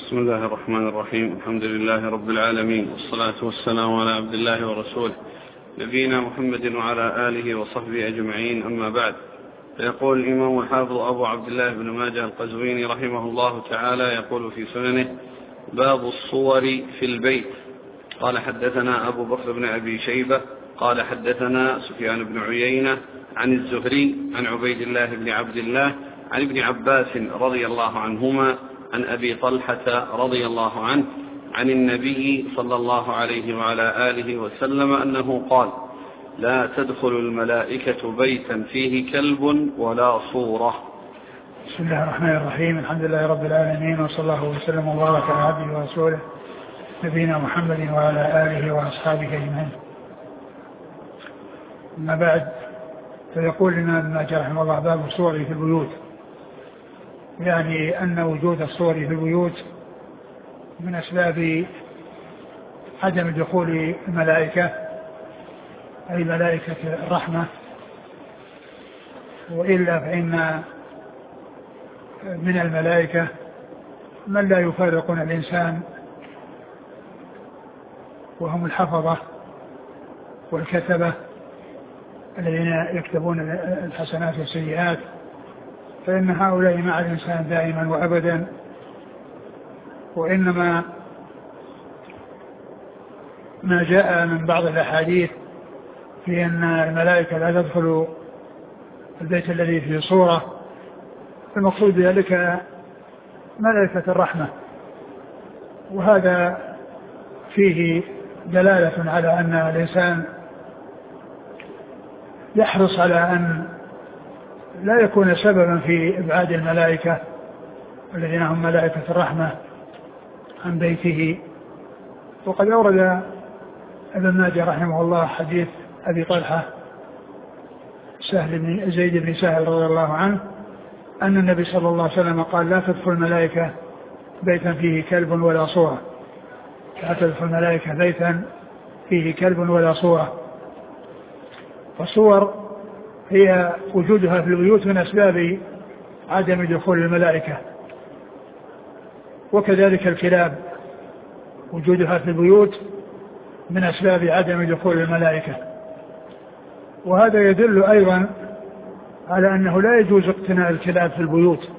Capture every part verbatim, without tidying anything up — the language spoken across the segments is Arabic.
بسم الله الرحمن الرحيم. الحمد لله رب العالمين، والصلاة والسلام على عبد الله ورسوله نبينا محمد وعلى آله وصحبه أجمعين، أما بعد. فيقول الإمام الحافظ أبو عبد الله بن ماجه القزويني رحمه الله تعالى يقول في سننه: باب الصور في البيت. قال: حدثنا أبو بكر بن أبي شيبة قال حدثنا سفيان بن عيينة عن الزهري عن عبيد الله بن عبد الله عن ابن عباس رضي الله عنهما عن أبي طلحة رضي الله عنه عن النبي صلى الله عليه وعلى آله وسلم أنه قال: لا تدخل الملائكة بيتا فيه كلب ولا صورة. بسم الله الرحمن الرحيم. الحمد لله رب العالمين، وصلى الله وسلم وبارك على عبده ورسوله نبينا محمد وعلى آله وأصحابه أجمعين. أما بعد، فيقول لنا ابن ماجه رحمه الله: باب الصور في البيوت، يعني أن وجود الصور في البيوت من أسباب عدم دخول الملائكة، أي ملائكة الرحمة، وإلا فإن من الملائكة من لا يفارقون الإنسان، وهم الحفظة والكتبة الذين يكتبون الحسنات والسيئات، فإن هؤلاء مع الإنسان دائما وأبدا. وإنما ما جاء من بعض الأحاديث في أن الملائكة لا تدخل البيت الذي فيه صورة، المقصود بذلك ملائكة الرحمة، وهذا فيه دلالة على أن الإنسان يحرص على أن لا يكون سببا في إبعاد الملائكة الذين هم ملائكة الرحمة عن بيته. وقد أورد ابن ماجه رحمه الله حديث أبي طلحة سهل بن زيد بن سهل رضي الله عنه أن النبي صلى الله عليه وسلم قال: لا تدخل الملائكة بيتا فيه كلب ولا صورة. لا تدخل الملائكة بيتا فيه كلب ولا صورة. فالصور هي وجودها في البيوت من أسباب عدم دخول الملائكة، وكذلك الكلاب وجودها في البيوت من أسباب عدم دخول الملائكة. وهذا يدل أيضا على أنه لا يجوز اقتناء الكلاب في البيوت،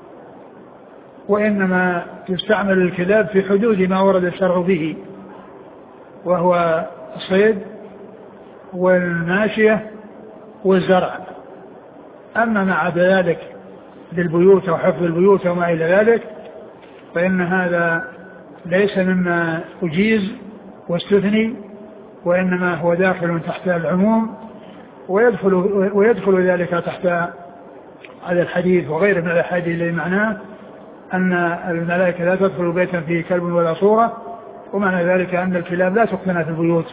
وإنما تستعمل الكلاب في حدود ما ورد الشرع به، وهو الصيد والماشية والزرع. أما مع ذلك للبيوت أو حفظ البيوت وما إلى ذلك فإن هذا ليس مما أجيز واستثني، وإنما هو داخل تحت العموم، ويدخل, ويدخل ذلك تحت هذا الحديث وغيره من الأحاديث الذي معناه أن الملائكة لا تدخل بيتا فيه كلب ولا صورة، ومعنى ذلك أن الكلاب لا تقتنى في البيوت،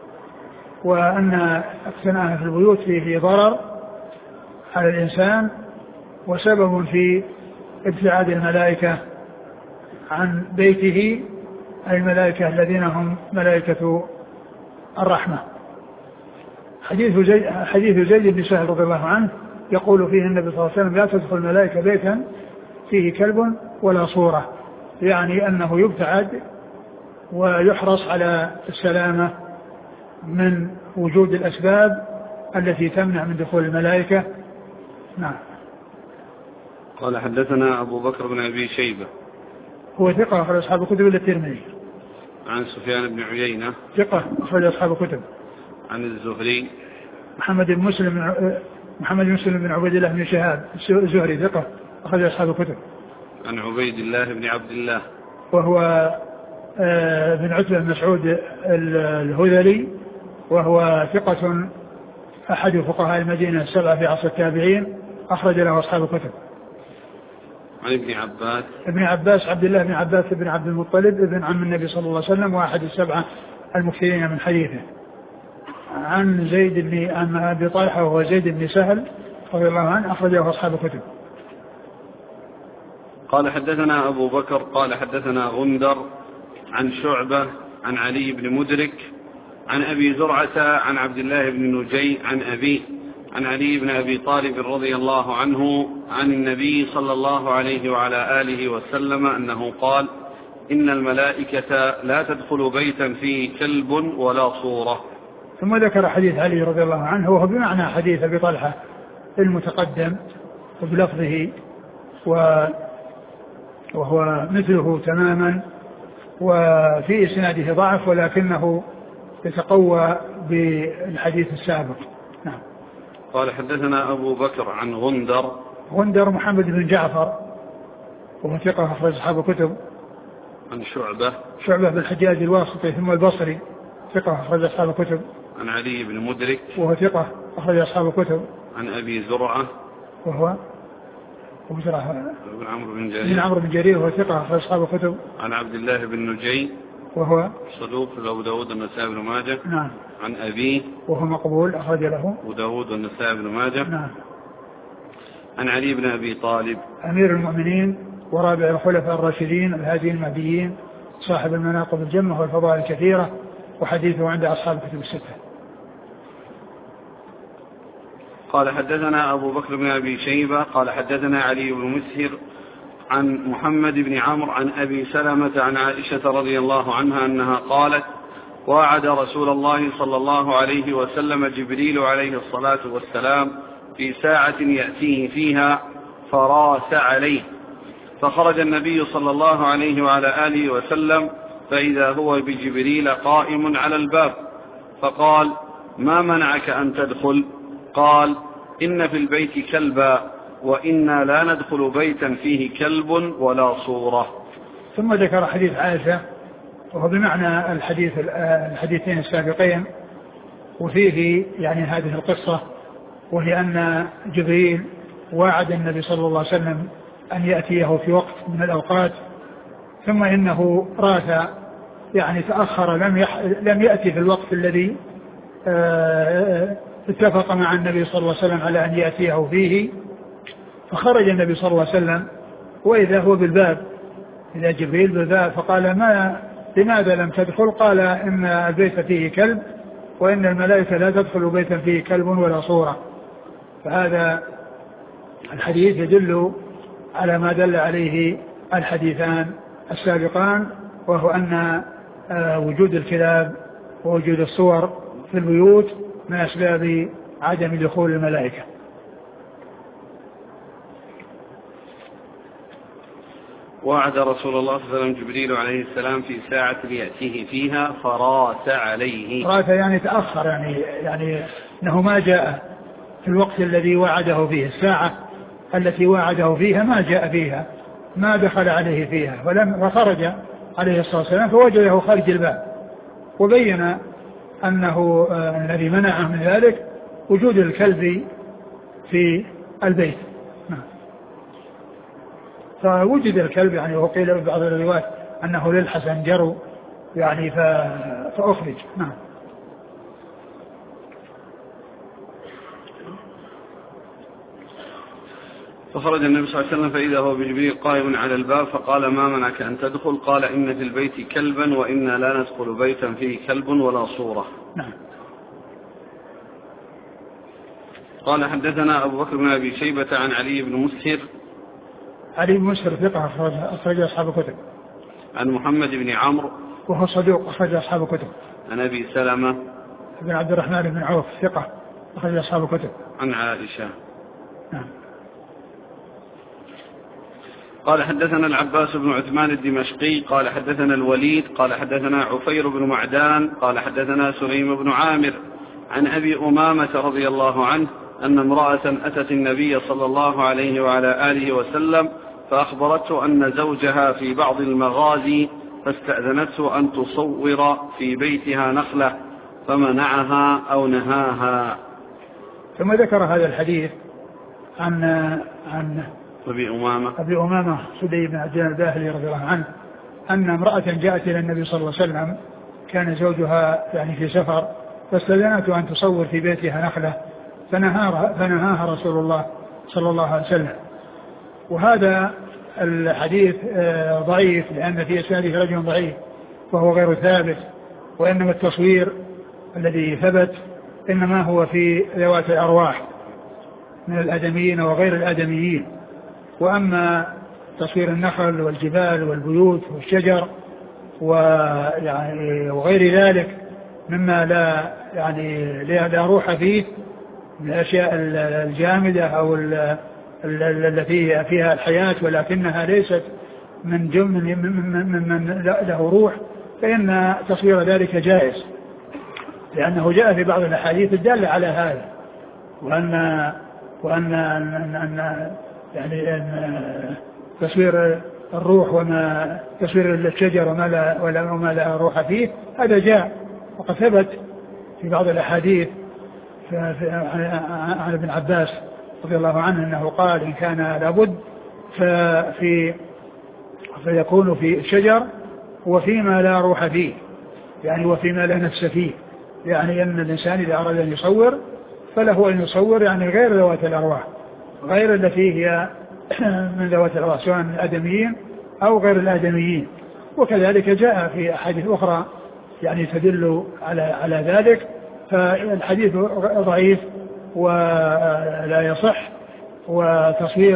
وأن اقتناءها في البيوت فيه ضرر على الإنسان وسبب في ابتعاد الملائكة عن بيته، أي الملائكة الذين هم ملائكة الرحمة. حديث زيد, حديث زيد بن سهل رضي الله عنه يقول فيه النبي صلى الله عليه وسلم: لا تدخل الملائكة بيتا فيه كلب ولا صورة، يعني أنه يبتعد ويحرص على السلامة من وجود الأسباب التي تمنع من دخول الملائكة. نعم. قال: حدثنا أبو بكر بن أبي شيبة هو ثقة أخرج أصحاب الكتب إلا الترمذي. عن سفيان بن عيينة ثقة أخرج أصحاب الكتب. عن الزهري محمد بن مسلم محمد بن مسلم بن عبيد الله بن شهاب الزهري ثقة أخرج أصحاب الكتب. عن عبيد الله بن عبد الله وهو بن عتبة بن مسعود الهذلي، وهو ثقة أحد فقهاء المدينة السبعة في عصر التابعين، أخرج له أصحاب الكتب. عن ابن عباس ابن عباس عبد الله بن عباس بن عبد المطلب ابن عم النبي صلى الله عليه وسلم، وأحد السبعة المكثرين من حديثه. عن زيد بن عن أبي طلحة وهو زيد بن سهل رضي الله عنه، أخرجه أصحاب الكتب. قال: حدثنا أبو بكر قال حدثنا غندر عن شعبة عن علي بن مدرك عن أبي زرعة عن عبد الله بن نجي عن أبيه عن علي بن أبي طالب رضي الله عنه عن النبي صلى الله عليه وعلى آله وسلم أنه قال: إن الملائكة لا تدخل بيتا فيه كلب ولا صورة. ثم ذكر حديث علي رضي الله عنه وهو بمعنى حديث أبي طلحة المتقدم وبلفظه وهو مثله تماما، وفي إسناده ضعف ولكنه يتقوى بالحديث السابق. نعم. قال حدثنا أبو بكر عن غندر غندر محمد بن جعفر وهو ثقة أخرج أصحاب الكتب. عن شعبة شعبة بن الحجاج الواسطي ثم البصري ثقة أخرج أصحاب الكتب. عن علي بن مدرك وهو ثقة أخرج أصحاب الكتب. عن أبي زرعة وهو أبو زرعة بن عمرو بن جرير بن عمرو بن جرير وهو ثقة أخرج أصحاب الكتب. عن عبد الله بن نجي وهو صدوق أبو داود والنسائي بن ماجه. نعم. عن أبيه وهو مقبول أخرج له أبو داود والنسائي بن ماجه. نعم. عن علي بن أبي طالب أمير المؤمنين ورابع الخلفاء الراشدين الهاديين المهديين صاحب المناقب الجمة والفضائل الكثيرة، وحديثه عند أصحاب الكتب الستة. قال حدثنا أبو بكر بن أبي شيبة قال حدثنا علي بن مسهر عن محمد بن عمرو عن أبي سلمة عن عائشة رضي الله عنها أنها قالت: وعد رسول الله صلى الله عليه وسلم جبريل عليه الصلاة والسلام في ساعة يأتيه فيها فراس عليه، فخرج النبي صلى الله عليه وعلى آله وسلم فإذا هو بجبريل قائم على الباب، فقال: ما منعك أن تدخل؟ قال: إن في البيت كلبا وإنا لا ندخل بيتا فيه كلب ولا صورة. ثم ذكر حديث عائشة وهو بمعنى الحديث الحديثين السابقين، وفيه يعني هذه القصة، وهي أن جبريل وعد النبي صلى الله عليه وسلم أن يأتيه في وقت من الأوقات، ثم إنه راث يعني تأخر لم, يح... لم يأتي في الوقت الذي اتفق مع النبي صلى الله عليه وسلم على أن يأتيه فيه، فخرج النبي صلى الله عليه وسلم وإذا هو بالباب، إذا جبريل بالباب، فقال: ما لماذا لم تدخل؟ قال: إن البيت فيه كلب وإن الملائكة لا تدخل بيتا فيه كلب ولا صورة. فهذا الحديث يدل على ما دل عليه الحديثان السابقان، وهو أن وجود الكلاب ووجود الصور في البيوت من أسباب عدم دخول الملائكة. وعد رسول الله صلى الله عليه وسلم جبريل عليه السلام في ساعة يأتيه فيها فراس عليه. راس يعني تأخر، يعني يعني أنه ما جاء في الوقت الذي وعده فيه، الساعة التي وعده فيها ما جاء فيها، ما دخل عليه فيها، ولم وخرج عليه الصلاة والسلام فوجده خارج الباب، وبين أنه آه الذي منعه من ذلك وجود الكلب في البيت. فوجد الكلب يعني، وقيل ببعض الروايات أنه للحسن جروا يعني فأخرج. نعم. فخرج النبي صلى الله عليه وسلم فإذا هو بجبريل قائم على الباب، فقال: ما منعك أن تدخل؟ قال: إن في البيت كلبا وإنا لا ندخل بيتا فيه كلب ولا صورة. نعم. قال حدثنا أبو بكر بن أبي شيبة عن علي بن مسهر علي بن مسهر ثقة أخرج أصحاب الكتب. عن محمد بن عمرو وهو صدوق أخرج أصحاب الكتب. عن أبي سلمة بن عبد الرحمن بن عوف ثقة أخرج أصحاب الكتب. عن عائشة. نعم. قال حدثنا العباس بن عثمان الدمشقي قال حدثنا الوليد قال حدثنا عفير بن معدان قال حدثنا سليم بن عامر عن أبي أمامة رضي الله عنه أن امرأة أتت النبي صلى الله عليه وعلى آله وسلم فأخبرته أن زوجها في بعض المغازي فاستأذنته أن تصور في بيتها نخلة فمنعها أو نهاها. ثم ذكر هذا الحديث عن عن أبي أمامة أبي أمامة سدي بن عجلان الباهلي رضي الله عنه أن امرأة جاءت إلى النبي صلى الله عليه وسلم كان زوجها يعني في سفر فاستأذنته أن تصور في بيتها نخلة فنهاها, فنهاها رسول الله صلى الله عليه وسلم. وهذا الحديث ضعيف لأن في إسناده رجل ضعيف وهو غير ثابت، وإنما التصوير الذي ثبت إنما هو في ذوات الأرواح من الآدميين وغير الآدميين. وأما تصوير النخل والجبال والبيوت والشجر ويعني وغير ذلك مما لا يعني لا روح فيه من الأشياء الجامدة أو التي فيها الحياة ولكنها ليست من جمل من من له روح، فإن تصوير ذلك جائز، لأنه جاء في بعض الأحاديث الدالة على هذا، وأن وأن أن أن يعني أن تصوير الروح وما تصوير الشجر وما لا ولا وما لا روح فيه هذا جاء، وقد ثبت في بعض الأحاديث عن ابن عباس رضي الله عنه أنه قال إن كان لابد ففي فيكون في الشجر وفيما لا روح فيه، يعني وفيما لا نفس فيه، يعني أن الإنسان إذا أراد أن يصور فله أن يصور يعني غير ذوات الأرواح، غير التي هي من ذوات الأرواح سواء الآدميين أو غير الآدميين. وكذلك جاء في أحاديث أخرى يعني تدل على على ذلك، فالحديث ضعيف ولا يصح، وتصوير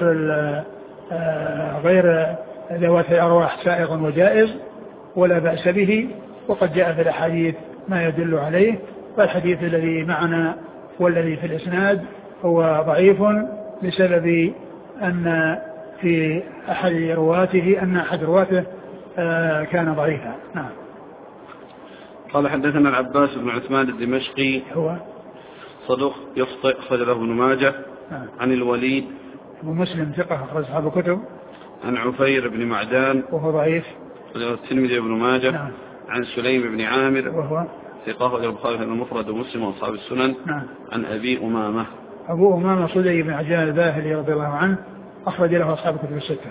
غير ذوات الأرواح سائغ وجائز ولا بأس به، وقد جاء في الأحاديث ما يدل عليه. فالحديث الذي معنا والذي في الإسناد هو ضعيف بسبب أن في أحد رواته أن أحد رواته كان ضعيفا. نعم. قال حدثنا العباس بن عثمان الدمشقي هو صدوق يخطئ أخرج له ابن ماجه. نعم. عن الوليد أبو مسلم ثقة أخرج أصحاب الكتب. عن عفير بن معدان وهو ضعيف الترمذي وابن ماجه. نعم. عن سليم بن عامر وهو ثقة أخرج البخاري المفرد ومسلم وأصحاب السنن. نعم. عن أبي أمامة أبو أمامة صدي بن عجلان الباهلي رضي الله عنه أخرج له أصحاب الكتب الستة.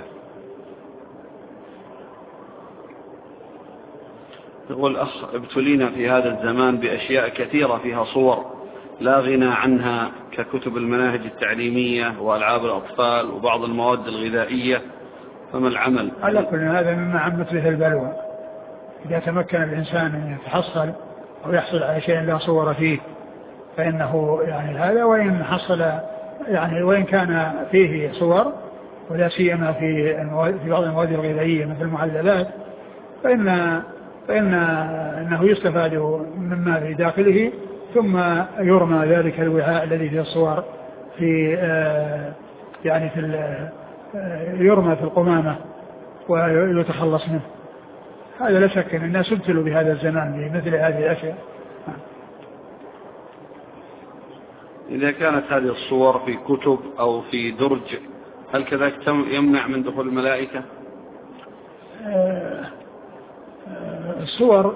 يقول أخ ابتلينا في هذا الزمان بأشياء كثيرة فيها صور لا غنى عنها ككتب المناهج التعليمية وألعاب الأطفال وبعض المواد الغذائية، فما العمل؟ على كل هذا مما عمت به البلوى، إذا تمكن الإنسان أن يتحصل أو يحصل على شيء لا صور فيه فإنه يعني هذا، وإن حصل يعني وإن كان فيه صور ولا سيما في في بعض المواد الغذائية مثل المعلبات فإن فإن أنه يستفاد مما في داخله ثم يرمى ذلك الوعاء الذي فيه الصور في آه يعني في آه يرمى في القمامة ويتخلص منه. هذا لا شك أن الناس ابتلوا بهذا الزمان بمثل هذه الأشياء. إذا كانت هذه الصور في كتب أو في درج هل كذلك يمنع من دخول الملائكة؟ آه الصور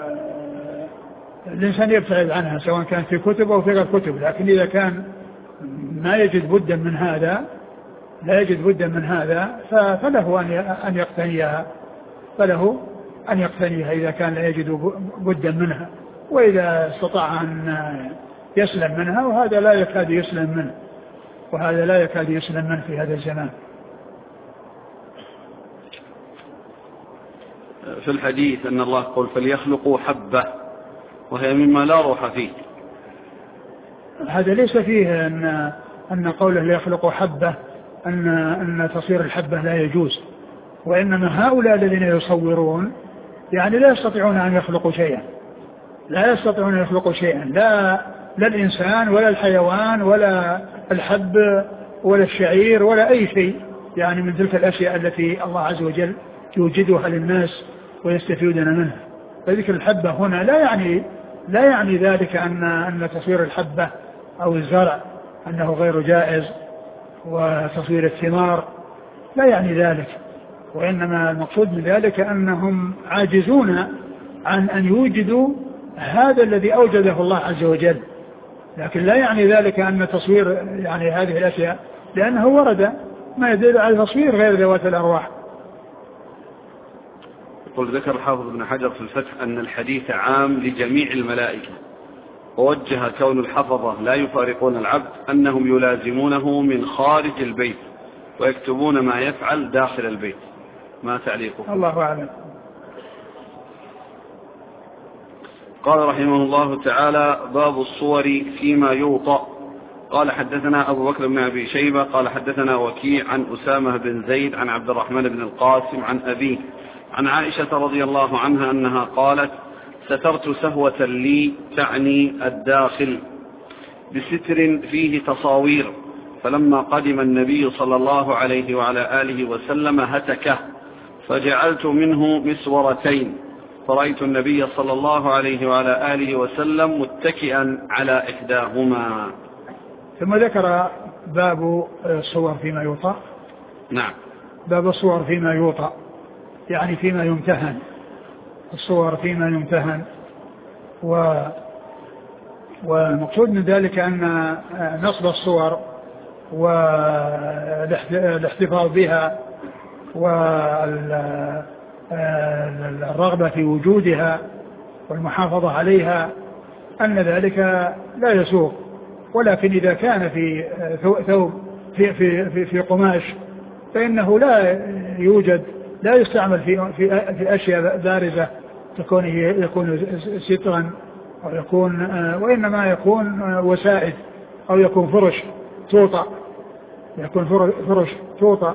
الإنسان يبتعد عنها سواء كانت في كتب أو في غير كتب، لكن إذا كان ما يجد بدا من هذا لا يجد بدا من هذا فله أن يقتنيها فله أن يقتنيها إذا كان لا يجد بدا منها، وإذا استطاع أن يسلم منها، وهذا لا يكاد يسلم منه وهذا لا يكاد يسلم منه في هذا الزمان. في الحديث أن الله قال فليخلقوا حبة وهي مما لا روح فيه، هذا ليس فيه أن أن قوله ليخلقوا حبة أن أن تصوير الحبة لا يجوز، وإنما هؤلاء الذين يصورون يعني لا يستطيعون أن يخلقوا شيئا، لا يستطيعون أن يخلقوا شيئا، لا لا الإنسان ولا الحيوان ولا الحب ولا الشعير ولا أي شيء يعني من تلك الأشياء التي الله عز وجل يوجدها للناس ويستفيدون منها. فذكر الحبة هنا لا يعني لا يعني ذلك أن أن تصوير الحبة أو الزرع أنه غير جائز، وتصوير الثمار لا يعني ذلك، وإنما المقصود من ذلك أنهم عاجزون عن أن يوجدوا هذا الذي أوجده الله عز وجل، لكن لا يعني ذلك أن تصوير يعني هذه الأشياء، لأنه ورد ما يدل على تصوير غير ذوات الأرواح. يقول ذكر الحافظ ابن حجر في الفتح أن الحديث عام لجميع الملائكة، ووجه كون الحفظة لا يفارقون العبد أنهم يلازمونه من خارج البيت ويكتبون ما يفعل داخل البيت. ما تعليقه؟ الله أعلم. قال رحمه الله تعالى: باب الصور فيما يوطأ قال حدثنا أبو بكر بن أبي شيبة قال حدثنا وكيع عن أسامة بن زيد عن عبد الرحمن بن القاسم عن أبيه عن عائشة رضي الله عنها أنها قالت سترت سهوة لي تعني الداخل بستر فيه تصاوير، فلما قدم النبي صلى الله عليه وعلى آله وسلم هتكه فجعلت منه مسورتين، فرأيت النبي صلى الله عليه وعلى آله وسلم متكئا على إحداهما. ثم ذكر باب الصور فيما يوطأ. نعم. باب الصور فيما يوطأ يعني فيما يمتهن، الصور فيما يمتهن. و والمقصود من ذلك أن نصب الصور والاحتفاظ بها والرغبة في وجودها والمحافظة عليها أن ذلك لا يسوغ، ولكن إذا كان في ثوب في, في, في, في قماش فإنه لا يوجد لا يستعمل في, في, في أشياء بارزة تكون يكون سترا أو يكون وإنما يكون وسائد أو يكون فرش توطأ يكون فرش توطأ.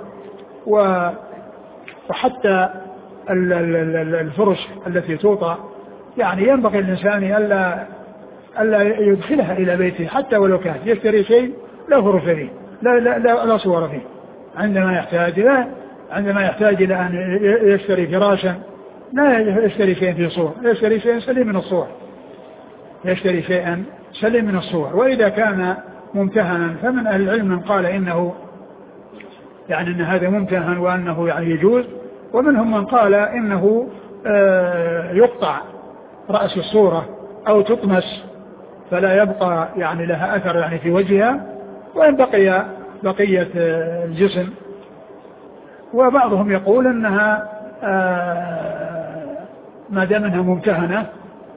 وحتى الفرش التي توطأ يعني ينبغي الإنسان ألا ألا يدخلها إلى بيته حتى ولو كان يشتري شيء لا فرش فيه لا لا لا, لا صور فيه، عندما يحتاج لا عندما يحتاج إلى أن يشتري فراشا لا يشتري شيء فيه صور، يشتري شيء سليم من الصور يشتري شيئا سليم من الصور. وإذا كان ممتهنا فمن أهل العلم من قال إنه يعني أن هذا ممتهن وأنه يعني يجوز، ومنهم من قال إنه يقطع رأس الصورة أو تطمس فلا يبقى يعني لها أثر يعني في وجهها وإن بقي بقية الجسم. وبعضهم يقول أنها ما دام أنها ممتهنة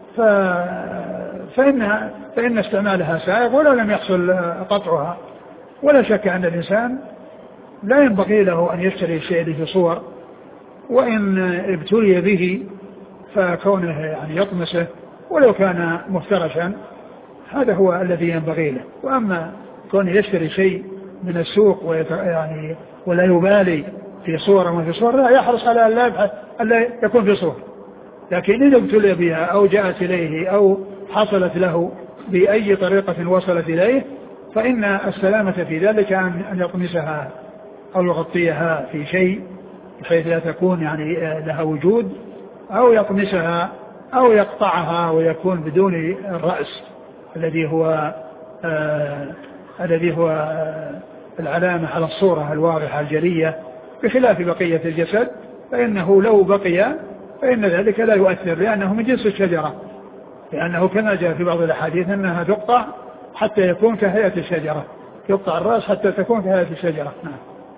فإنها فإن استعمالها سائغ ولو لم يحصل قطعها. ولا شك أن الإنسان لا ينبغي له أن يشتري الشيء في صور، وإن ابتلي به فكونه يعني يطمسه ولو كان مفترشا هذا هو الذي ينبغي له. وأما كونه يشتري شيء من السوق ويت... يعني ولا يبالي في صور وما في صور لا يحرص على ألا يبحث ألا يكون في صور، لكن إذا ابتلي بها أو جاءت إليه أو حصلت له بأي طريقة وصلت إليه فإن السلامة في ذلك أن يطمسها أو يغطيها في شيء بحيث لا تكون يعني لها وجود، أو يطمسها أو يقطعها ويكون بدون الرأس الذي هو آه الذي هو آه العلامة على الصورة الواضحة الجلية، بخلاف بقية الجسد فإنه لو بقي فإن ذلك لا يؤثر لأنه من جنس الشجرة، لأنه كما جاء في بعض الأحاديث أنها تقطع حتى يكون كهيئة الشجرة، يقطع الرأس حتى تكون كهيئة الشجرة. نعم.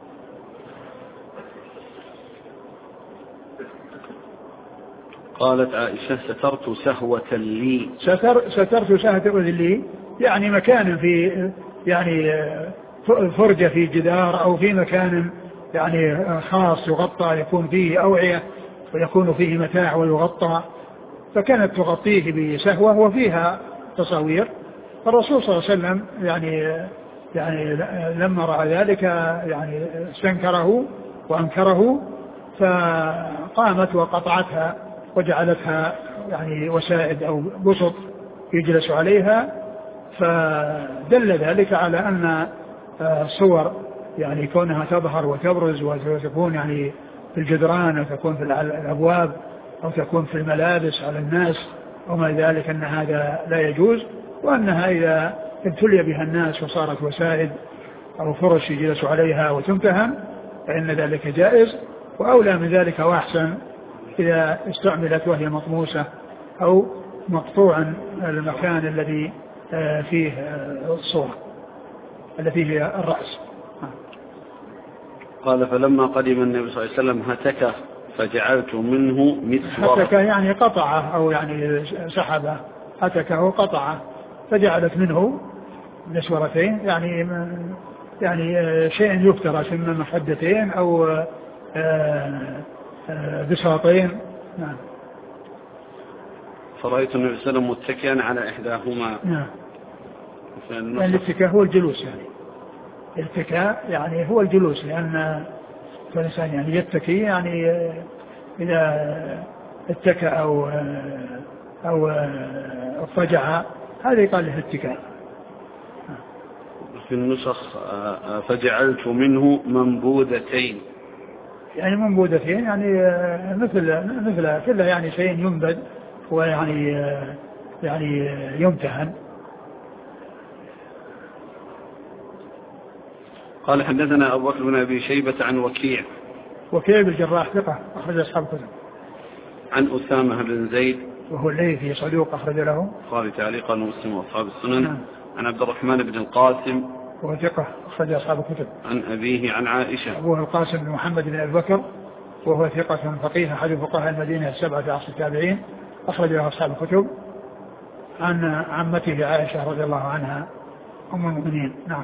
قالت عائشة سترت سهوة لي ستر سترت سهوة لي يعني مكان في يعني فرجة في جدار أو في مكان يعني خاص يغطى يكون فيه أوعية ويكون فيه متاع ويغطى، فكانت تغطيه بسهوة وفيها تصاوير. الرسول صلى الله عليه وسلم يعني يعني لما رأى ذلك يعني استنكره وأنكره فقامت وقطعتها وجعلتها يعني وسائد أو بسط يجلس عليها، فدل ذلك على أن الصور يعني كونها تظهر وتبرز وتكون يعني في الجدران أو تكون في الأبواب أو تكون في الملابس على الناس وما ذلك أن هذا لا يجوز، وأنها إذا ابتلي بها الناس وصارت وسائد أو فرش يجلس عليها وتمتهن فإن ذلك جائز، وأولى من ذلك وأحسن إذا استعملت وهي مطموسة أو مقطوعا المكان الذي فيه الصورة التي هي الرأس. قال فلما قدم النبي صلى الله عليه وسلم هتك فجعلت منه مسورة. هتك يعني قطعه أو يعني سحبه، هتكه قطعه فجعلت منه مسورتين يعني يعني شيء يفترش من مخدتين أو بساطين. نعم. فرأيت النبي صلى الله عليه وسلم متكئا على إحداهما. نعم. يعني الاتكاء هو الجلوس، يعني الاتكاء يعني هو الجلوس، لأن الإنسان يعني يتكي يعني إذا اتكى أو أو اضطجع هذا يقال له اتكاء. في النسخ فجعلت منه منبوذتين، يعني منبوذتين يعني مثل مثل كله يعني شيء ينبذ ويعني يعني يمتهن. قال حدثنا أبو بكر بن أبي شيبة عن وكيع وكيع بن الجراح ثقة أخرج أصحاب الكتب. عن أسامة بن زيد وهو الليثي صدوق أخرج له البخاري تعليقا ومسلم وأصحاب السنن. نعم. عن عبد الرحمن بن القاسم وهو ثقة أخرج أصحاب الكتب. عن أبيه عن عائشة. أبوه القاسم بن محمد بن أبي بكر وهو ثقة فقيه أحد فقهاء المدينة السبعة في عصر التابعين أخرج له أصحاب الكتب. عن عمته عائشة رضي الله عنها أم المؤمنين. نعم.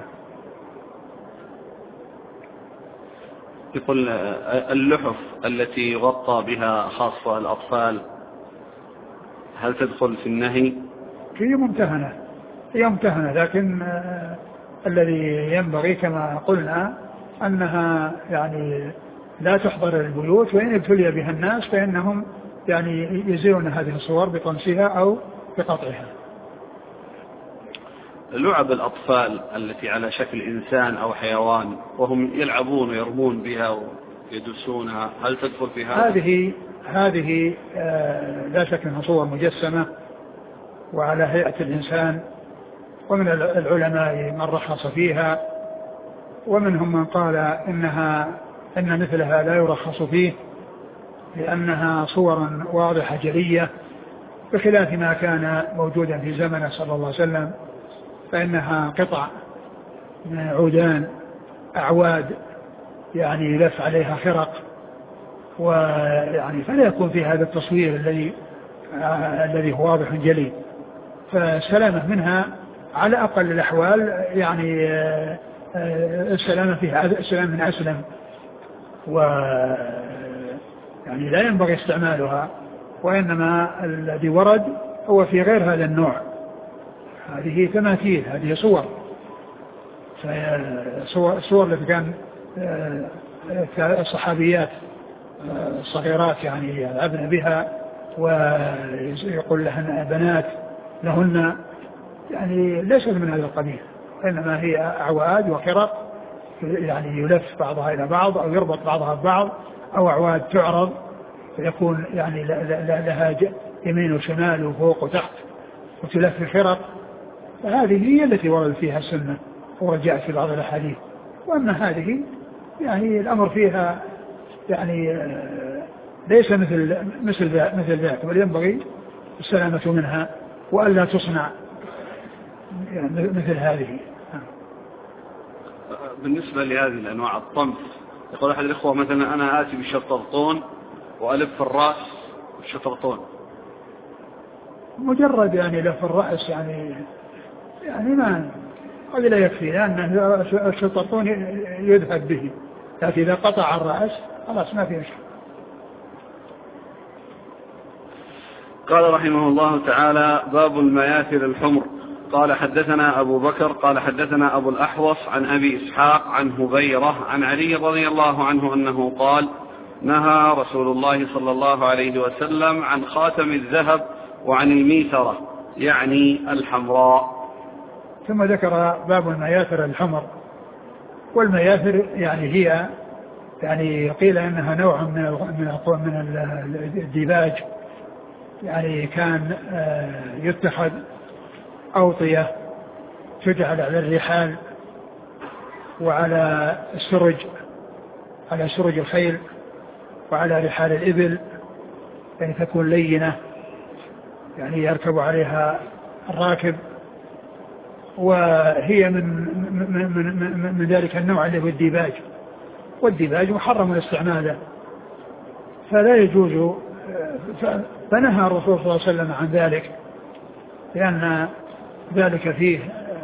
يقول اللحف التي يغطى بها خاصة الأطفال هل تدخل في النهي؟ هي ممتهنة هي ممتهنة لكن آه الذي ينبغي كما قلنا أنها يعني لا تحضر البيوت، وإن ابتلي بها الناس فإنهم يعني يزيلون هذه الصور بطمسها أو بقطعها. لعب الأطفال التي على شكل إنسان أو حيوان وهم يلعبون ويرمون بها ويدسونها هل تدخل في هذا؟ هذه هذه آه لا شك أنها صور مجسمة وعلى هيئة الإنسان، ومن العلماء من رخص فيها ومنهم من قال إنها إن مثلها لا يرخص فيه لأنها صور واضحة جلية بخلاف ما كان موجودا في زمنه صلى الله عليه وسلم، فإنها قطع من عودان أعواد يعني يلف عليها خرق، ويعني فلا يكون في هذا التصوير الذي آه الذي هو واضح جلي، فالسلامة منها على أقل الأحوال يعني آه آه السلامة فيها السلام من أسلم، و يعني لا ينبغي استعمالها، وإنما الذي ورد هو في غير هذا النوع. هذه تماثيل، هذه صور صور التي كان الصحابيات الصغيرات يعني يلعبن بها ويقول لهن بنات لهن، يعني ليست من هذا القبيل، إنما هي أعواد وخرق يعني يلف بعضها إلى بعض أو يربط بعضها ببعض، أو أعواد تعرض فيكون يعني لها يمين وشمال وفوق وتحت وتلف الخرق، فهذه هي التي ورد فيها السنة ورجعت في بعض الأحاديث. وأما هذه يعني الأمر فيها يعني ليس مثل مثل مثل ذاك، بل ينبغي السلامة منها وألا تصنع يعني مثل هذه. بالنسبة لهذه الأنواع الطمس، يقول أحد الإخوة مثلا أنا آتي بالشطرطون وألف الرأس بالشطرطون، مجرد يعني لف الرأس يعني يعني ما هذا لا يكفي، لأن الشطرطون يذهب به، لكن إذا قطع الرأس خلاص ما في مشكلة. قال رحمه الله تعالى باب المياثر الحمر. قال حدثنا أبو بكر قال حدثنا أبو الأحوص عن أبي إسحاق عن هبيرة عن علي رضي الله عنه أنه قال نهى رسول الله صلى الله عليه وسلم عن خاتم الذهب وعن الميثرة يعني الحمراء. ثم ذكر باب المياثر الحمر. والمياثر يعني هي يعني قيل إنها نوع من من الديباج، يعني كان يتخذ أوطية تجعل على الرحال وعلى السرج، على سرج الخيل وعلى رحال الإبل، يعني تكون لينة يعني يركب عليها الراكب، وهي من من من, من ذلك النوع اللي هو الديباج، والديباج محرم الاستعمال فلا يجوز، فنهى الرسول صلى الله عليه وسلم عن ذلك، لأن ذلك فيه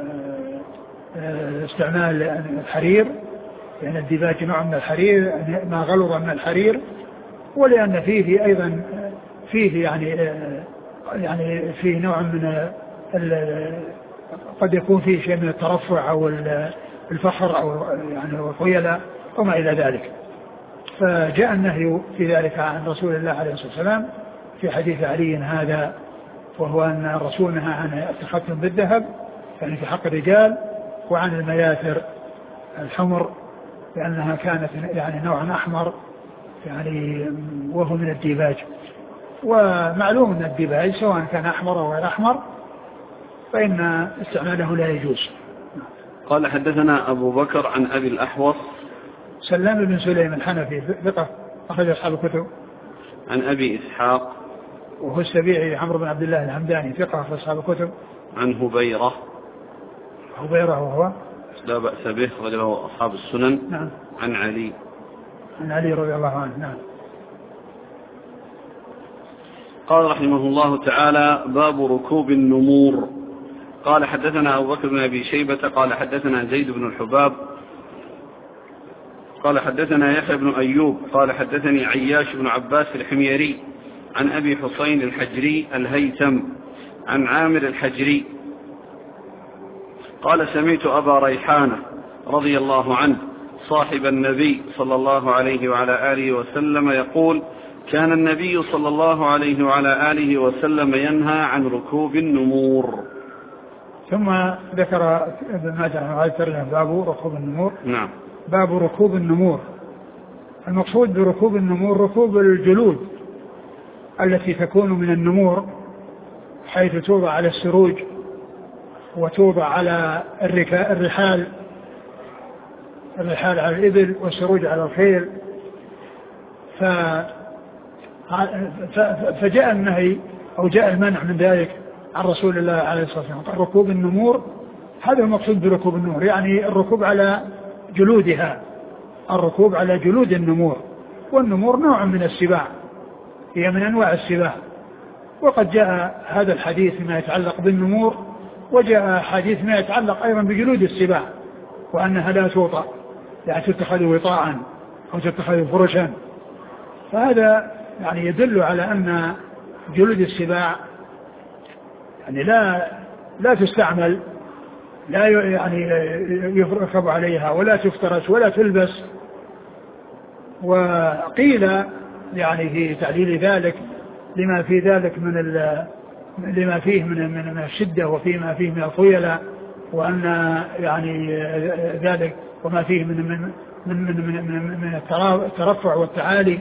استعمال الحرير، لأن يعني الديباج نوع من الحرير ما غلظ من الحرير، ولأن فيه أيضا فيه يعني يعني فيه نوع من قد يكون فيه شيء من الترفع أو الفخر أو يعني الخيلاء وما إلى ذلك. فجاء النهي في ذلك عن رسول الله عليه الصلاة والسلام في حديث علي هذا، وهو أن الرسول نهى عن التختم بالذهب يعني في حق الرجال، وعن المياثر الحمر لأنها كانت يعني نوعا أحمر يعني وهو من الديباج. ومعلوم أن الديباج سواء كان أحمر أو غير أحمر فإن استعماله لا يجوز. قال حدثنا أبو بكر عن أبي الأحوص سلام بن سليم الحنفي ثقة أخرج أصحاب الكتب. عن أبي إسحاق وهو السبيعي عمرو بن عبد الله الحمداني ثقة أخرج أصحاب الكتب. عن هبيرة هبيرة وهو لا بأس به رجله أصحاب السنن. نعم. عن علي عن علي رضي الله عنه. نعم. قال رحمه الله تعالى باب ركوب النمور. قال حدثنا أبو بكر بن أبي شيبة قال حدثنا زيد بن الحباب قال حدثنا يحيى بن أيوب قال حدثني عياش بن عباس الحميري عن أبي حسين الحجري الهيثم عن عامر الحجري قال سمعت أبا ريحانة رضي الله عنه صاحب النبي صلى الله عليه وعلى آله وسلم يقول كان النبي صلى الله عليه وعلى آله وسلم ينهى عن ركوب النمور. ثم ذكر ابن ماجه هذا باب ركوب النمور. نعم. باب ركوب النمور. المقصود بركوب النمور ركوب الجلود التي تكون من النمور حيث توضع على السروج وتوضع على الرحال الرحال على الإبل والسروج على الخيل. ف فجاء النهي أو جاء المنع من ذلك عن رسول الله عليه الصلاة والسلام. ركوب النمور هذا المقصود بركوب النمور يعني الركوب على جلودها، الركوب على جلود النمور. والنمور نوع من السباع، هي من أنواع السباع. وقد جاء هذا الحديث فيما يتعلق بالنمور، وجاء حديث ما يتعلق أيضا بجلود السباع وأنها لا توطأ يعني تتخذ وطاء أو تتخذ فرشا. فهذا يعني يدل على أن جلود السباع يعني لا لا تستعمل، لا يعني يركب عليها ولا تفترس ولا تلبس. وقيل يعني في تعليل ذلك لما في ذلك من لما فيه من من الشدة وفيما فيه من الخيلاء، وأن يعني ذلك وما فيه من من من من من, من الترفع والتعالي.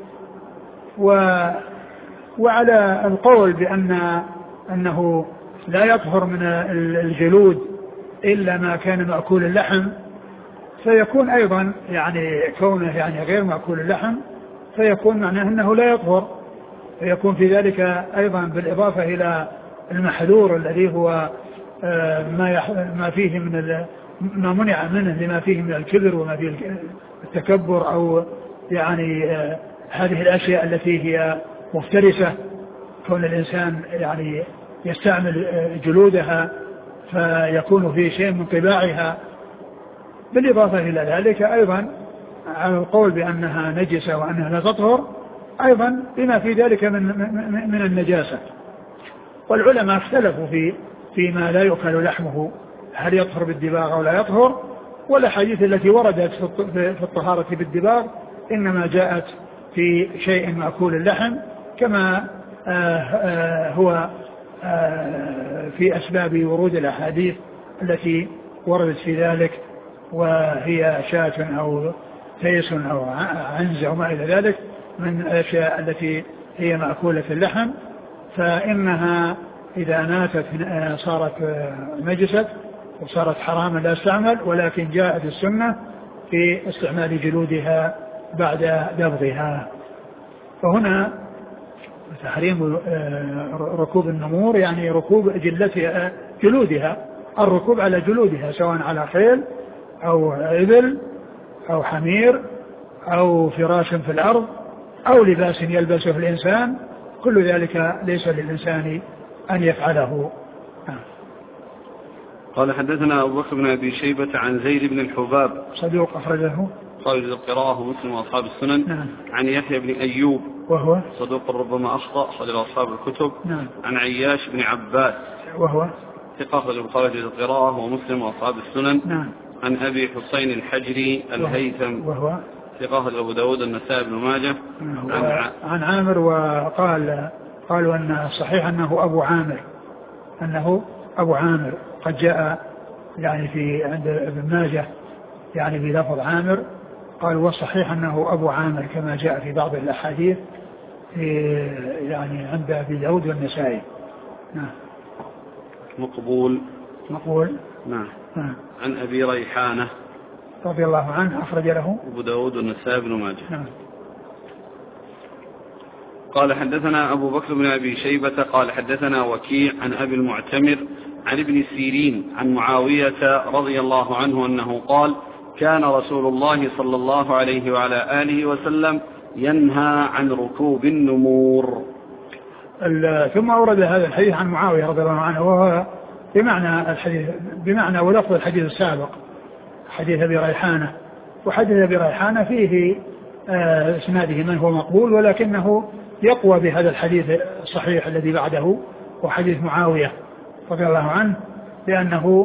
وعلى القول بأن أنه لا يطهر من الجلود إلا ما كان مأكول اللحم، فيكون أيضا يعني كونه يعني غير مأكول اللحم فيكون معناه أنه لا يطهر، فيكون في ذلك أيضا بالإضافة إلى المحذور الذي هو ما ما فيه من ما منع منه لما فيه من الكبر وما فيه التكبر أو يعني هذه الأشياء التي هي مفترسة، كون الإنسان يعني يستعمل جلودها فيكون فيه شيء من طباعها. بالإضافة إلى ذلك أيضا على القول بأنها نجسة وأنها لا تطهر أيضا بما في ذلك من, من النجاسة. والعلماء اختلفوا في فيما لا يؤكل لحمه هل يطهر بالدباغ أو لا يطهر. والأحاديث التي وردت في الطهارة بالدباغ إنما جاءت في شيء مأكول اللحم كما آآ آآ هو آآ في أسباب ورود الأحاديث التي وردت في ذلك، وهي شاة أو تيس أو عنز أو ما إلى ذلك من الأشياء التي هي مأكولة اللحم، فإنها إذا ماتت صارت نجست وصارت حراما لا استعمل. ولكن جاءت السنة في استعمال جلودها بعد دبغها. فهنا تحريم ركوب النمور يعني ركوب جلتها جلودها، الركوب على جلودها سواء على خيل أو إبل أو حمير أو فراش في الأرض أو لباس يلبسه الإنسان، كل ذلك ليس للإنسان أن يفعله. قال حدثنا أبو بكر بن أبي شيبة عن زيد بن الحباب صدوق أخرجه خارج القراءة مسلم وأصحاب السنن. نعم. عن يحيى بن أيوب وهو صدوق ربما أخطأ خارج أصحاب الكتب. نعم. عن عياش بن عباس وهو ثقة أخرج البخاري في القراءة ومسلم وأصحاب السنن. نعم. عن أبي حسين الحجري الهيثم وهو ثقة أخرج أبو داود النسائي بن ماجه. عن, عن عامر، وقال قالوا أن صحيح أنه أبو عامر، أنه أبو عامر قد جاء يعني في عند ابن ماجه يعني بلفظ عامر، قال والصحيح أنه أبو عامر كما جاء في بعض الأحاديث يعني عند أبي داود والنسائي. نعم. مقبول. مقبول. نعم. نعم. عن أبي ريحانة رضي الله عنه أخرج له أبو داود والنسائي بن ماجه. نعم. قال حدثنا أبو بكر بن أبي شيبة قال حدثنا وكيع عن أبي المعتمر عن ابن سيرين عن معاوية رضي الله عنه أنه قال كان رسول الله صلى الله عليه وعلى آله وسلم ينهى عن ركوب النمور. ثم أورد هذا الحديث عن معاوية رضي الله عنه، وهو بمعنى الحديث بمعنى ولفظ الحديث السابق حديث أبي ريحانة. وحديث أبي ريحانة فيه اسناده من هو مقبول، ولكنه يقوى بهذا الحديث الصحيح الذي بعده وحديث معاوية رضي الله عنه، لأنه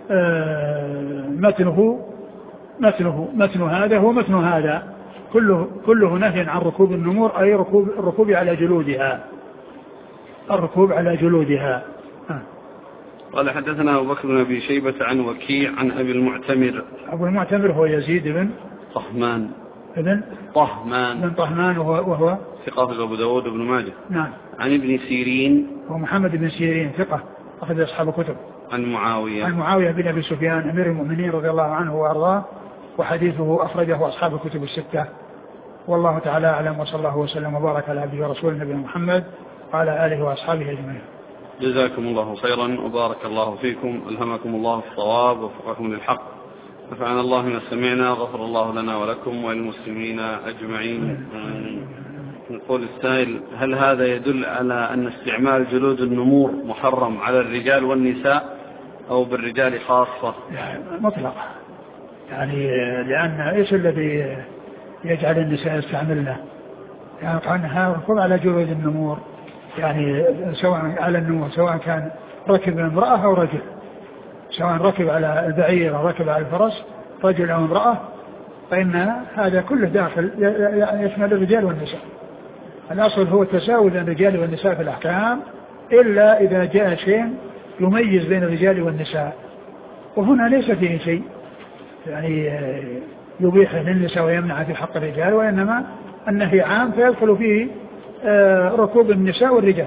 متنه متنه متن هذا هو متن هذا كله كله نهي عن ركوب النمور، أي ركوب الركوب على جلودها الركوب على جلودها. قال حدثنا أبو بكر بن أبي شيبة عن وكيع عن أبي المعتمر. أبو المعتمر هو يزيد بن طهمان ابن طهمان بن طهمان وهو, وهو ثقة أبو داود بن ماجه. نعم. عن ابن سيرين ومحمد بن سيرين ثقة أخذ أصحاب الكتب. عن معاوية عن معاوية بن أبي سفيان أمير المؤمنين رضي الله عنه وأرضاه، وحديثه أخرجه أصحاب الكتب الستة. والله تعالى أعلم، وصلى الله وسلم وبارك على عبده ورسوله نبينا محمد وعلى آله وأصحابه أجمعين. جزاكم الله خيرا وبارك الله فيكم، ألهمكم الله في الصواب ووفقكم للحق، نفعنا الله ما سمعنا، غفر الله لنا ولكم وللمسلمين أجمعين. نقول السائل: هل هذا يدل على أن استعمال جلود النمور محرم على الرجال والنساء أو بالرجال خاصة؟ يعني مطلق، يعني لأن إيش الذي يجعل النساء يستعملنا؟ يعني كأنها ركوب على جلود النمور، يعني سواء على النمور سواء كان ركب امرأة أو رجل، سواء ركب على البعير أو ركب على الفرس رجل أو امرأة، فإن هذا كله داخل يشمل الرجال والنساء. الأصل هو التساوي بين الرجال والنساء في الأحكام، إلا إذا جاء شيء يميز بين الرجال والنساء، وهنا ليس فيه شيء يعني يبيح للنساء ويمنع في حق الرجال، وإنما النهي عام فيدخل فيه ركوب النساء والرجال.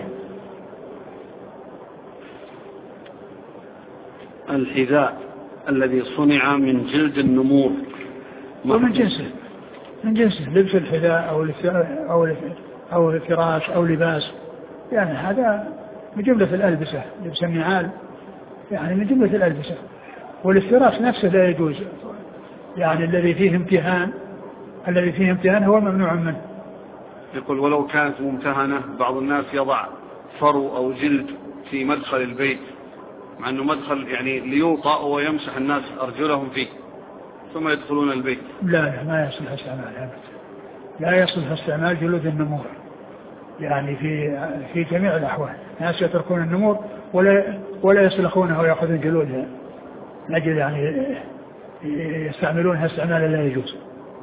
الحذاء الذي صنع من جلد النمور ومن جنسه من جنسه لبس الحذاء أو أو أو الفراش أو لباس، يعني هذا من جملة الألبسة، لبس النعال يعني من جملة الألبسة. والافتراش نفسه لا يجوز، يعني الذي فيه امتهان الذي فيه امتهان هو ممنوع منه. يقول: ولو كانت ممتهنة، بعض الناس يضع فرو أو جلد في مدخل البيت، مع أنه مدخل يعني ليوطأ ويمسح الناس أرجلهم فيه ثم يدخلون البيت. لا لا ما يصلح استعمال، لا يصلح استعمال جلود النمور، يعني في في جميع الأحوال الناس يتركون النمور ولا ولا يسلخونها ويأخذون جلودها، لأجل يعني يستعملونها استعمالا لا يجوز.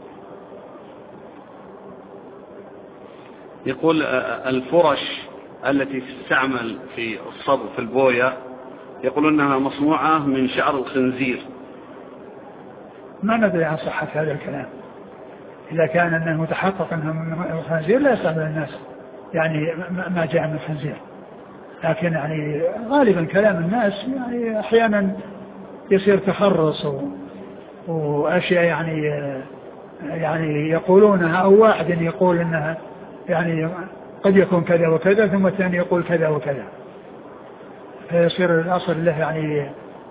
يقول: الفرش التي تستعمل في الصب في البوية يقول أنها مصنوعة من شعر الخنزير. ما ندري عن صحة هذا الكلام، إذا كان أنه متحقق أنه من الخنزير لا يستعمل الناس يعني ما جاء من الخنزير، لكن يعني غالبا كلام الناس يعني أحيانا يصير تخرص وأشياء يعني يعني يقولونها، أو واحد يقول أنها يعني قد يكون كذا وكذا ثم الثاني يقول كذا وكذا، فيصير الأصل له يعني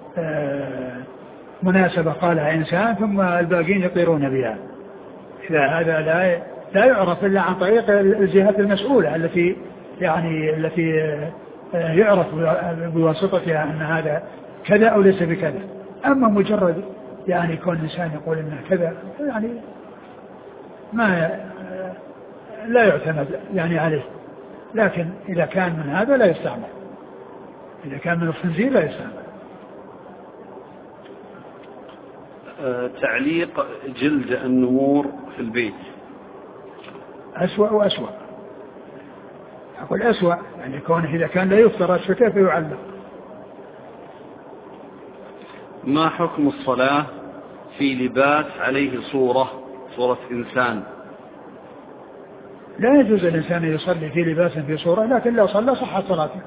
مناسبة قالها إنسان ثم الباقين يطيرون بها. إذا هذا لا لا يعرف إلا عن طريق الجهات المسؤولة التي يعني التي يعرف بواسطتها أن هذا كذا أو ليس بكذا. أما مجرد يعني كون إنسان يقول إنه كذا يعني ما لا يعتمد يعني عليه، لكن إذا كان من هذا لا يستعمل. إذا كان من الخنزير لا يستعمل. أه تعليق جلد النمور في البيت أسوأ وأسوأ. أقول أسوأ يعني كونه إذا كان لا يفترض فكيف يعلق؟ ما حكم الصلاة في لباس عليه صورة صورة إنسان؟ لا يجوز الإنسان يصلي في لباس في صورة، لكن لو صلى صحت صلاته.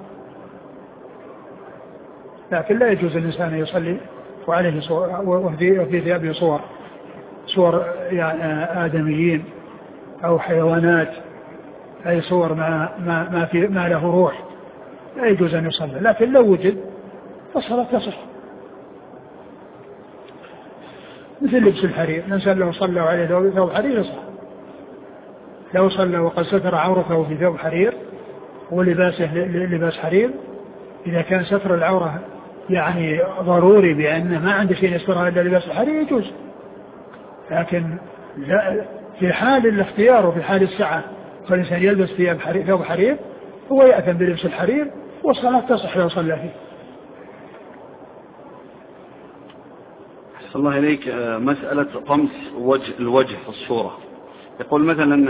لكن لا يجوز الإنسان يصلي وعليه صور وفي ثيابه صور صور يعني آدميين أو حيوانات، أي صور ما ما ما في ما له روح، لا يجوز أن يصلي. لكن لو وجد فالصلاة تصح. مثل لبس الحرير، الإنسان لو صلى عليه ثوب حرير يصح. لو صلى وقد ستر عورته في ثوب حرير ولباسه لباس حرير، إذا كان ستر العورة يعني ضروري بأنه ما عنده شيء يسترها إلا لباس الحرير يجوز. لكن لا في حال الاختيار وفي حال السعة فالإنسان يلبس ثياب حرير ثوب حرير هو يأثم بلبس الحرير والصلاة تصح لو صلى فيه. أحسن الله إليك. مسألة طمس وجه الوجه في الصورة، يقول مثلا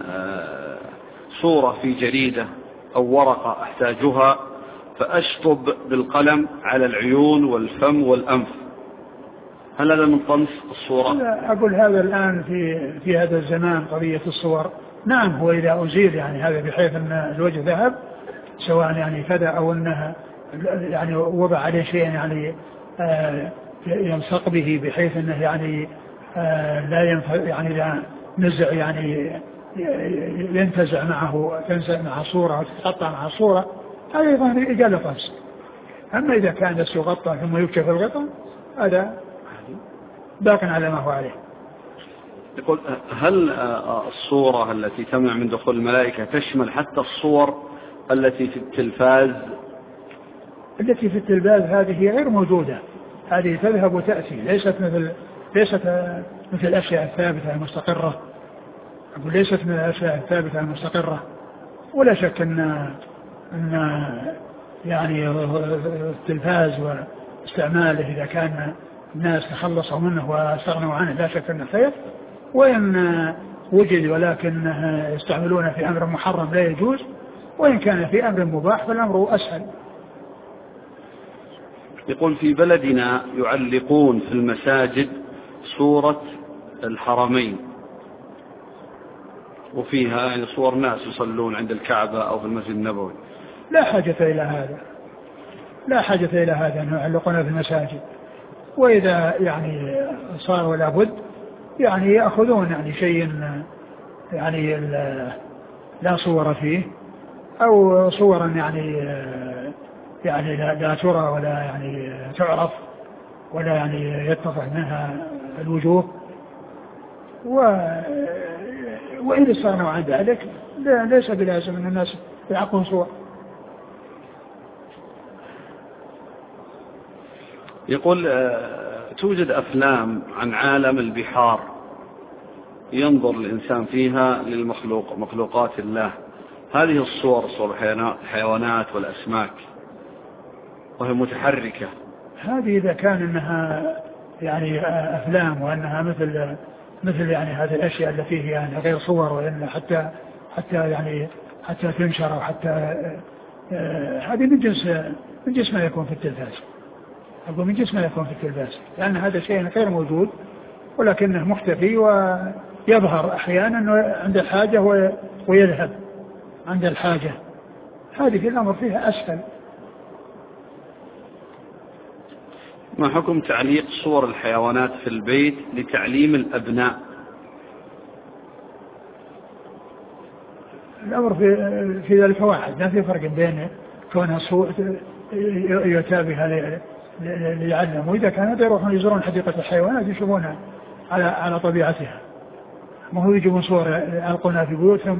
صورة في جريدة أو ورقة أحتاجها فأشطب بالقلم على العيون والفم والأنف، هل هذا من طمس الصورة؟ لا أقول هذا الآن في في هذا الزمان قضية الصور نعم هو إذا أزيل يعني هذا بحيث أن الوجه ذهب سواء يعني كذا أو أنها يعني وضع عليه شيء يعني آه يلصق به بحيث أنه يعني آه لا ينفع يعني لا نزع يعني ينتزع معه تنزع مع صورة وتتقطع مع صورة، هذا أيضا إجالة طمس. أما إذا كان بس يغطى ثم يكشف الغطاء هذا باق على ما هو عليه. يقول هل الصورة التي تمنع من دخول الملائكة تشمل حتى الصور التي في التلفاز؟ التي في التلفاز هذه غير موجودة، هذه تذهب وتأتي، ليست مثل ليست مثل الأشياء الثابتة المستقرة. أقول ليست من الأشياء الثابتة المستقرة، ولا شك أن أن يعني التلفاز واستعماله إذا كان الناس تخلصوا منه واستغنوا عنه لا شك أنه خير، وإن وجد ولكن يستعملونه في أمر محرم لا يجوز، وإن كان في أمر مباح فالأمر أسهل. يقول في بلدنا يعلقون في المساجد صورة الحرمين وفيها يعني صور ناس يصلون عند الكعبة أو في المسجد النبوي، لا حاجة إلى هذا، لا حاجة إلى هذا أن يعلقون في المساجد، وإذا يعني صار ولا بد يعني يأخذون يعني شيء يعني لا صور فيه أو صورا يعني يعني لا, لا ترى ولا يعني تعرف ولا يعني يتضح منها الوجوه، و وإذا استغنوا عن ذلك ليس بلازم أن الناس يعقون صور. يقول توجد أفلام عن عالم البحار ينظر الإنسان فيها للمخلوق مخلوقات الله، هذه الصور صور الحيوانات والأسماك وهي متحركة، هذه إذا كان أنها يعني أفلام وأنها مثل مثل يعني هذه الأشياء التي هي يعني غير صور وإن حتى حتى يعني حتى تنشر أو حتى هذه من جنس من جنس ما يكون في التلفاز، أقول من جنس ما يكون في التلفاز، لأن هذا شيء غير موجود ولكنه مختفي ويظهر أحيانا عند الحاجة ويذهب عند الحاجة، هذه الأمر فيها أسهل. ما حكم تعليق صور الحيوانات في البيت لتعليم الأبناء؟ الأمر في في ذلك واحد، لا في فرق بين كونها صور يتابعها ليعلموا، وإذا كانوا يروحون يزورون حديقة الحيوانات يشوفونها على على طبيعتها، ما هو يجيبون صور يلقونها في بيوتهم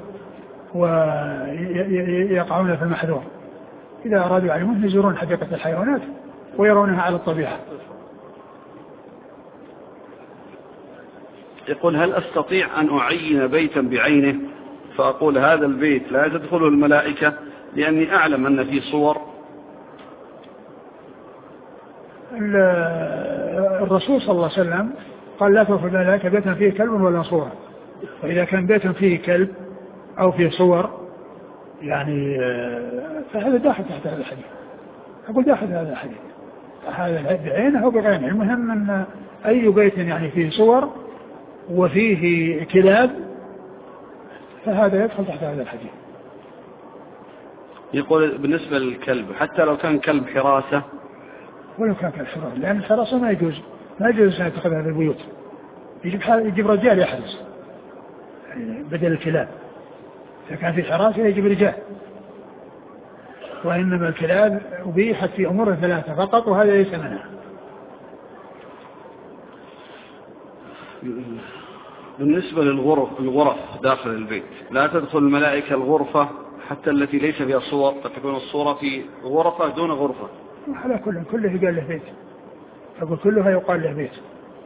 ويقعون في المحذور. إذا أرادوا يعلمون يزورون حديقة الحيوانات ويرونها على الطبيعة. يقول هل أستطيع أن أعين بيتا بعينه فأقول هذا البيت لا تدخله الملائكة لأني أعلم أن فيه صور؟ الرسول صلى الله عليه وسلم قال لا تدخل الملائكة بيتا فيه كلب ولا صورة. وإذا كان بيت فيه كلب أو فيه صور يعني فهذا داخل تحت هذا الحديث. أقول داخل هذا الحديث هذا بعينه أو بغيره. المهم أن أي بيت يعني فيه صور وفيه كلاب فهذا يدخل تحت هذا الحديث. يقول بالنسبة للكلب حتى لو كان كلب حراسة ولو كان كلب حراسة، لأن الحراسة ما يجوز ما يجوز أن يتخذها في البيوت. يجيب يجيب رجال يحرس يعني بدل الكلاب. إذا كان في حراسة يجيب رجال. وإنما الكلاب أبيحت في أمور ثلاثة فقط وهذا ليس منها. بالنسبة للغرف الغرف داخل البيت لا تدخل الملائكة الغرفة حتى التي ليس فيها صور، قد تكون الصورة في غرفة دون غرفة. على كل كله يقال له بيت، أقول كلها يقال له بيت.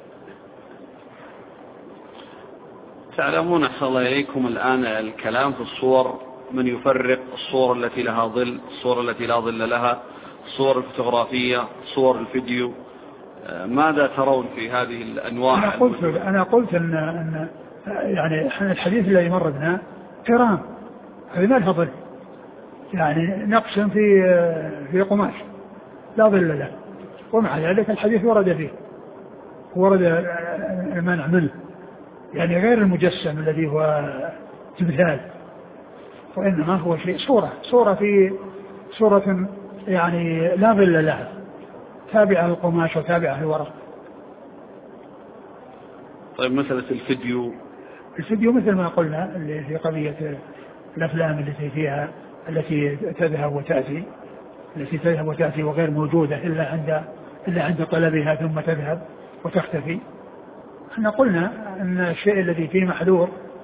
تعلمون أحسن الله إليكم الآن الكلام في الصور، من يفرق الصور التي لها ظل، الصور التي لا ظل لها، الصور الفوتوغرافية، صور الفيديو، ماذا ترون في هذه الأنواع؟ أنا قلت أنا قلت أن, أن يعني الحديث الذي مر بنا كرام، هذه ما لها ظل، يعني نقش في في قماش لا ظل له، ومع ذلك الحديث ورد فيه ورد المنع منه، يعني غير المجسم الذي هو تمثال، وإنما هو شيء صورة صورة في صورة يعني لا ظل لها، تابعة للقماش وتابعة للورق. طيب مسألة الفيديو الفيديو مثل ما قلنا اللي في قضية الأفلام التي فيها التي تذهب وتأتي التي تذهب وتأتي وغير موجودة إلا عند إلا عند طلبها ثم تذهب وتختفي. احنا قلنا أن الشيء الذي فيه محذور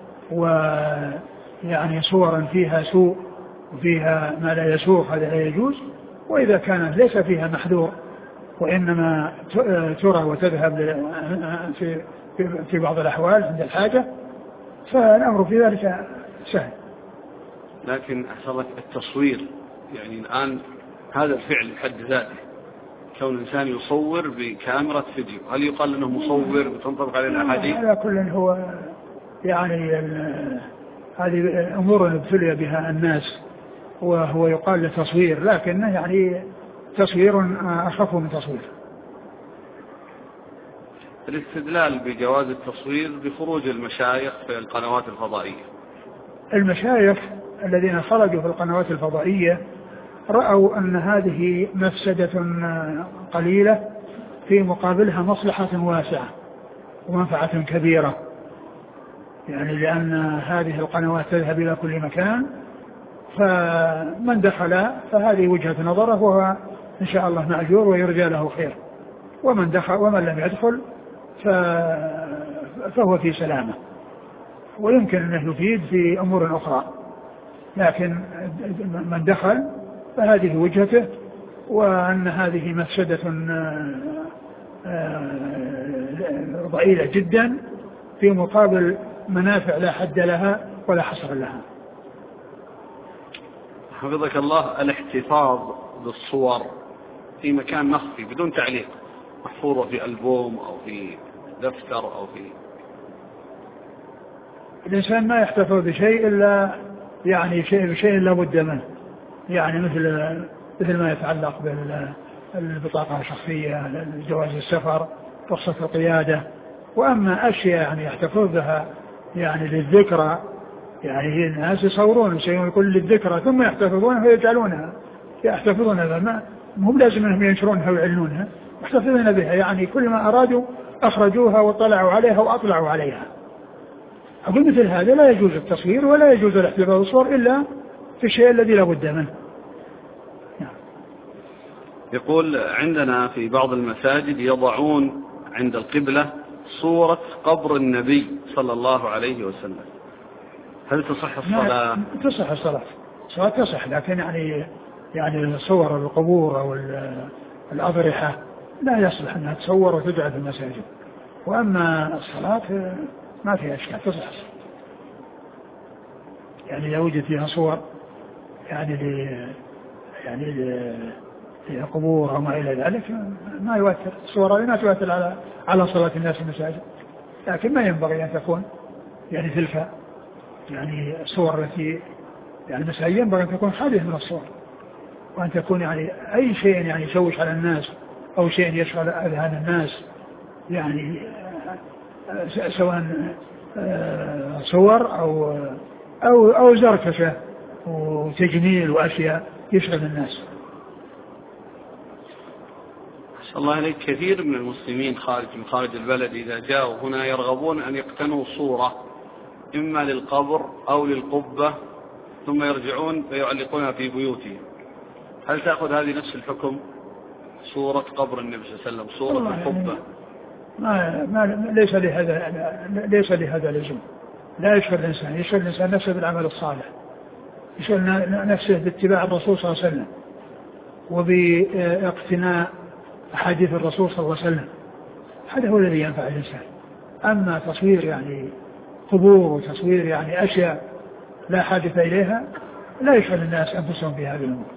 ويعني صورا فيها سوء وفيها ما لا يسوق هذا لا يجوز، وإذا كان ليس فيها محذور وإنما ترى وتذهب في في بعض الأحوال عند الحاجة فالأمر في ذلك سهل. لكن أحسن لك التصوير، يعني الآن هذا الفعل بحد ذاته كون الإنسان يصور بكاميرا فيديو، هل يقال أنه مصور وتنطبق عليه الأحاديث؟ على كل هو يعني هذه أمور ابتلي بها الناس وهو يقال له تصوير، لكنه يعني تصوير أخف من تصوير. الاستدلال بجواز التصوير بخروج المشايخ في القنوات الفضائية. المشايخ الذين خرجوا في القنوات الفضائية رأوا أن هذه مفسدة قليلة في مقابلها مصلحة واسعة ومنفعة كبيرة، يعني لأن هذه القنوات تذهب إلى كل مكان، فمن دخل فهذه وجهة نظره وهو إن شاء الله مأجور ويرجى له خير، ومن دخل ومن لم يدخل فهو في سلامة، ويمكن أنه يفيد في أمور أخرى، لكن من دخل فهذه وجهته، وأن هذه مفسدة ضئيلة جدا في مقابل منافع لا حد لها ولا حصر لها. حفظك الله، الاحتفاظ بالصور في مكان مخفي بدون تعليق، محفوظة في ألبوم أو في دفتر أو في، الإنسان ما يحتفظ بشيء إلا يعني شيء بشيء لا بد منه، يعني مثل مثل ما يتعلق بالبطاقة الشخصية، جواز السفر، رخصة القيادة. وأما أشياء يعني يحتفظ بها يعني للذكرى، يعني الناس يصورون شيء يقول للذكرى ثم يحتفظونها ويجعلونها يحتفظونها، ما مو لازم أنهم ينشرونها ويعلنونها، يحتفظون بها، يعني كل ما أرادوا أخرجوها وطلعوا عليها وأطلعوا عليها. أقول مثل هذا لا يجوز التصوير ولا يجوز الاحتفاظ بالصور إلا في الشيء الذي لا بد منه. يقول عندنا في بعض المساجد يضعون عند القبلة صورة قبر النبي صلى الله عليه وسلم، هل تصح الصلاة؟ تصح الصلاة، الصلاة تصح، لكن يعني يعني صور القبور أو الأضرحة لا يصلح أنها تصور وتجعل في المساجد، وأما الصلاة ما فيها أشكال، تصح الصلاة. يعني لو وجد فيها صور يعني ل يعني ل في قبور أو ما إلى ذلك ما يؤثر، الصور ما تؤثر على على صلاة الناس في المساجد، لكن ما ينبغي أن تكون يعني تلك يعني الصور التي يعني المساجد ينبغي أن تكون خالية من الصور، وأن تكون يعني أي شيء يعني يشوش على الناس أو شيء يشغل أذهان الناس يعني سواء صور أو أو أو زركشة وتجميل وأشياء يشغل الناس. صلى الله عليك. كثير من المسلمين خارج من خارج البلد إذا جاءوا هنا يرغبون أن يقتنوا صورة إما للقبر أو للقبة ثم يرجعون ويعلقونها في بيوتهم، هل تأخذ هذه نفس الحكم؟ صورة قبر النبي صلى الله عليه وسلم، صورة القبة. ما ما ليس لهذا ليس لهذا لزوم، لا يشغل الإنسان، يشغل الإنسان نفسه بالعمل الصالح، يشغل نفسه باتباع الرسول صلى الله عليه وسلم وباقتناء أحاديث الرسول صلى الله عليه وسلم، هذا هو الذي ينفع الإنسان. أما تصوير يعني قبور وتصوير يعني أشياء لا حاجة إليها لا يشغل الناس أنفسهم في هذه الأمور.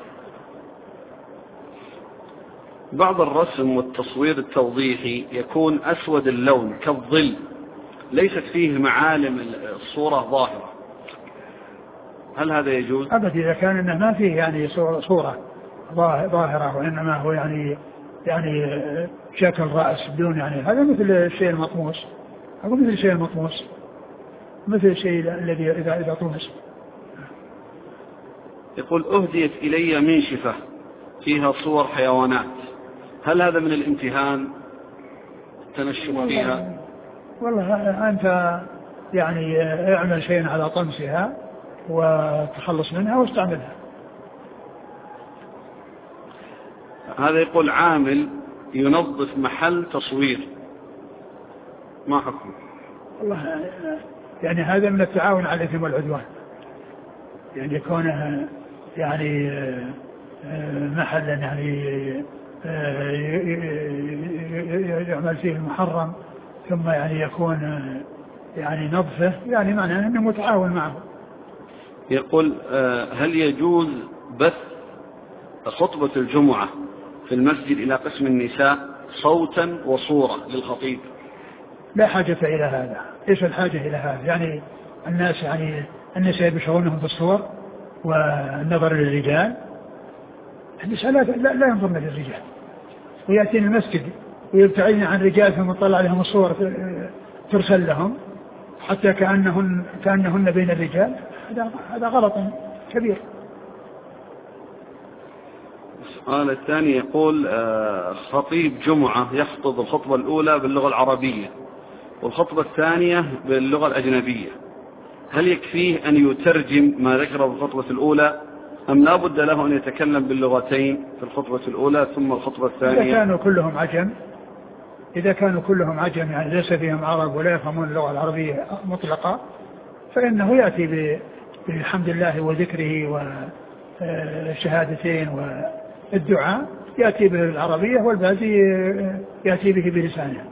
بعض الرسم والتصوير التوضيحي يكون أسود اللون كالظل، ليست فيه معالم الصورة ظاهرة، هل هذا يجوز؟ أبدا، إذا كان إنه ما فيه يعني صورة ظاهرة وإنما هو يعني يعني شكل رأس بدون يعني، هذا مثل الشيء المطموس، أقول مثل الشيء المطموس، مثل الشيء الذي إذا إذا طمس. يقول أهديت إلي منشفة فيها صور حيوانات، هل هذا من الامتهان التنشف فيها؟ والله أنت يعني اعمل شيء على طمسها وتخلص منها واستعملها. هذا يقول عامل ينظف محل تصوير، ما حكمه؟ والله يعني هذا من التعاون على الإثم والعدوان، يعني كونه يعني محلا يعني يعمل فيه المحرم ثم يعني يكون يعني نظفه، يعني معناه أنه متعاون معه. يقول هل يجوز بث خطبة الجمعة في المسجد إلى قسم النساء صوتا وصورة للخطيب؟ لا حاجة إلى هذا، إيش الحاجة إلى هذا؟ يعني الناس يعني النساء بيشغلونهم بالصور والنظر للرجال، النساء لا, لا, لا ينظرن للرجال، ويأتين المسجد ويبتعدن عن الرجال ثم تطلع عليهم الصور ترسل لهم حتى كأنهن, كأنهن بين الرجال، هذا هذا غلط كبير. السؤال الثاني يقول خطيب جمعة يخطب الخطبة الأولى باللغة العربية والخطبة الثانية باللغة الأجنبية، هل يكفيه أن يترجم ما ذكره بالخطبة الأولى أم لا بد له أن يتكلم باللغتين في الخطبة الأولى ثم الخطبة الثانية؟ إذا كانوا كلهم عجم إذا كانوا كلهم عجم يعني ليس فيهم عرب ولا يفهمون اللغة العربية مطلقة، فإنه يأتي بحمد الله وذكره والشهادتين والدعاء، يأتي بالعربية والباقي يأتي به بلسانه.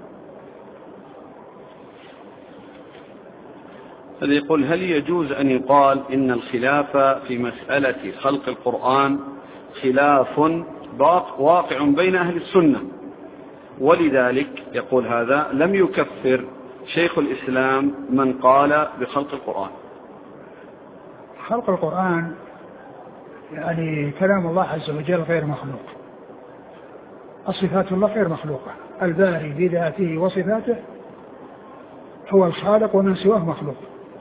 هذا يقول هل يجوز أن يقال إن الخلاف في مسألة خلق القرآن خلاف واقع بين أهل السنة، ولذلك يقول هذا لم يكفر شيخ الإسلام من قال بخلق القرآن؟ خلق القرآن يعني كلام الله عز وجل غير مخلوق، الصفات الله غير مخلوقة، الباري بذاته وصفاته هو الخالق ومن سواه مخلوق،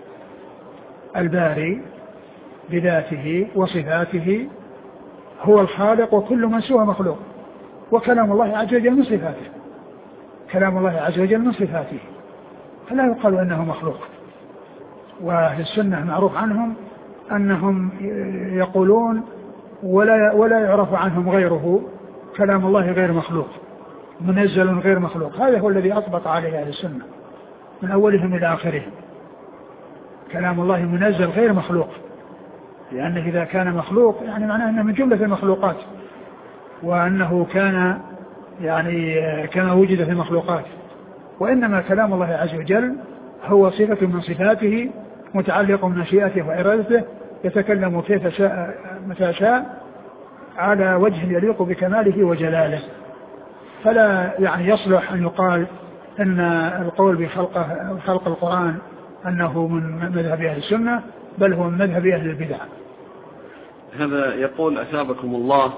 الباري بذاته وصفاته هو الخالق وكل من سواه مخلوق، وكلام الله عز وجل من صفاته، كلام الله عز وجل من صفاته، فلا يقال أنه مخلوق. وأهل السنة معروف عنهم أنهم يقولون ولا ولا يعرف عنهم غيره، كلام الله غير مخلوق منزل غير مخلوق، هذا هو الذي أطبق عليه أهل السنة من أولهم إلى آخرهم، كلام الله منزل غير مخلوق، لأنه إذا كان مخلوق يعني معناه أنه من جملة المخلوقات، وأنه كان يعني كما وجد في المخلوقات، وإنما كلام الله عز وجل هو صفة من صفاته متعلق بمشيئته وإرادته، يتكلم كيف شاء متى شاء، على وجه يليق بكماله وجلاله، فلا يعني يصلح أن يقال أن القول بخلق خلق القرآن أنه من مذهب أهل السنة، بل هو من مذهب أهل البدع. هذا يقول أثابكم الله،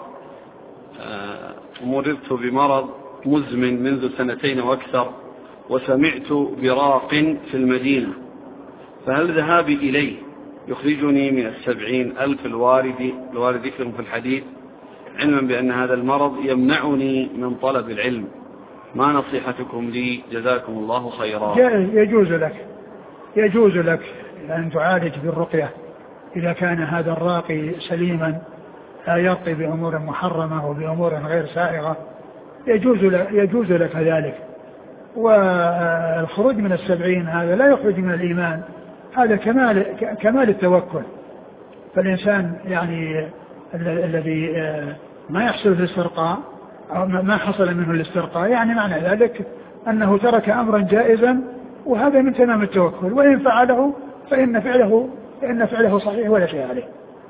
مررت بمرض مزمن منذ سنتين وأكثر، وسمعت براق في المدينة، فهل ذهابي إليه يخرجني من السبعين ألف الوارد الوارد ذكرهم في الحديث، علما بأن هذا المرض يمنعني من طلب العلم؟ ما نصيحتكم لي جزاكم الله خيرا؟ يجوز لك يجوز لك أن تعالج بالرقية إذا كان هذا الراقي سليما لا يرقي بأمور محرمة وبأمور غير سائغة، يجوز لك, يجوز لك ذلك. والخروج من السبعين هذا لا يخرج من الإيمان، هذا كمال كمال التوكل. فالإنسان يعني الذي ما يحصل في الاسترقاء أو ما حصل منه الاسترقاء، يعني معنى ذلك أنه ترك أمرا جائزا، وهذا من تمام التوكل، وإن فعله فإن فعله فإن فعله صحيح ولا شيء عليه.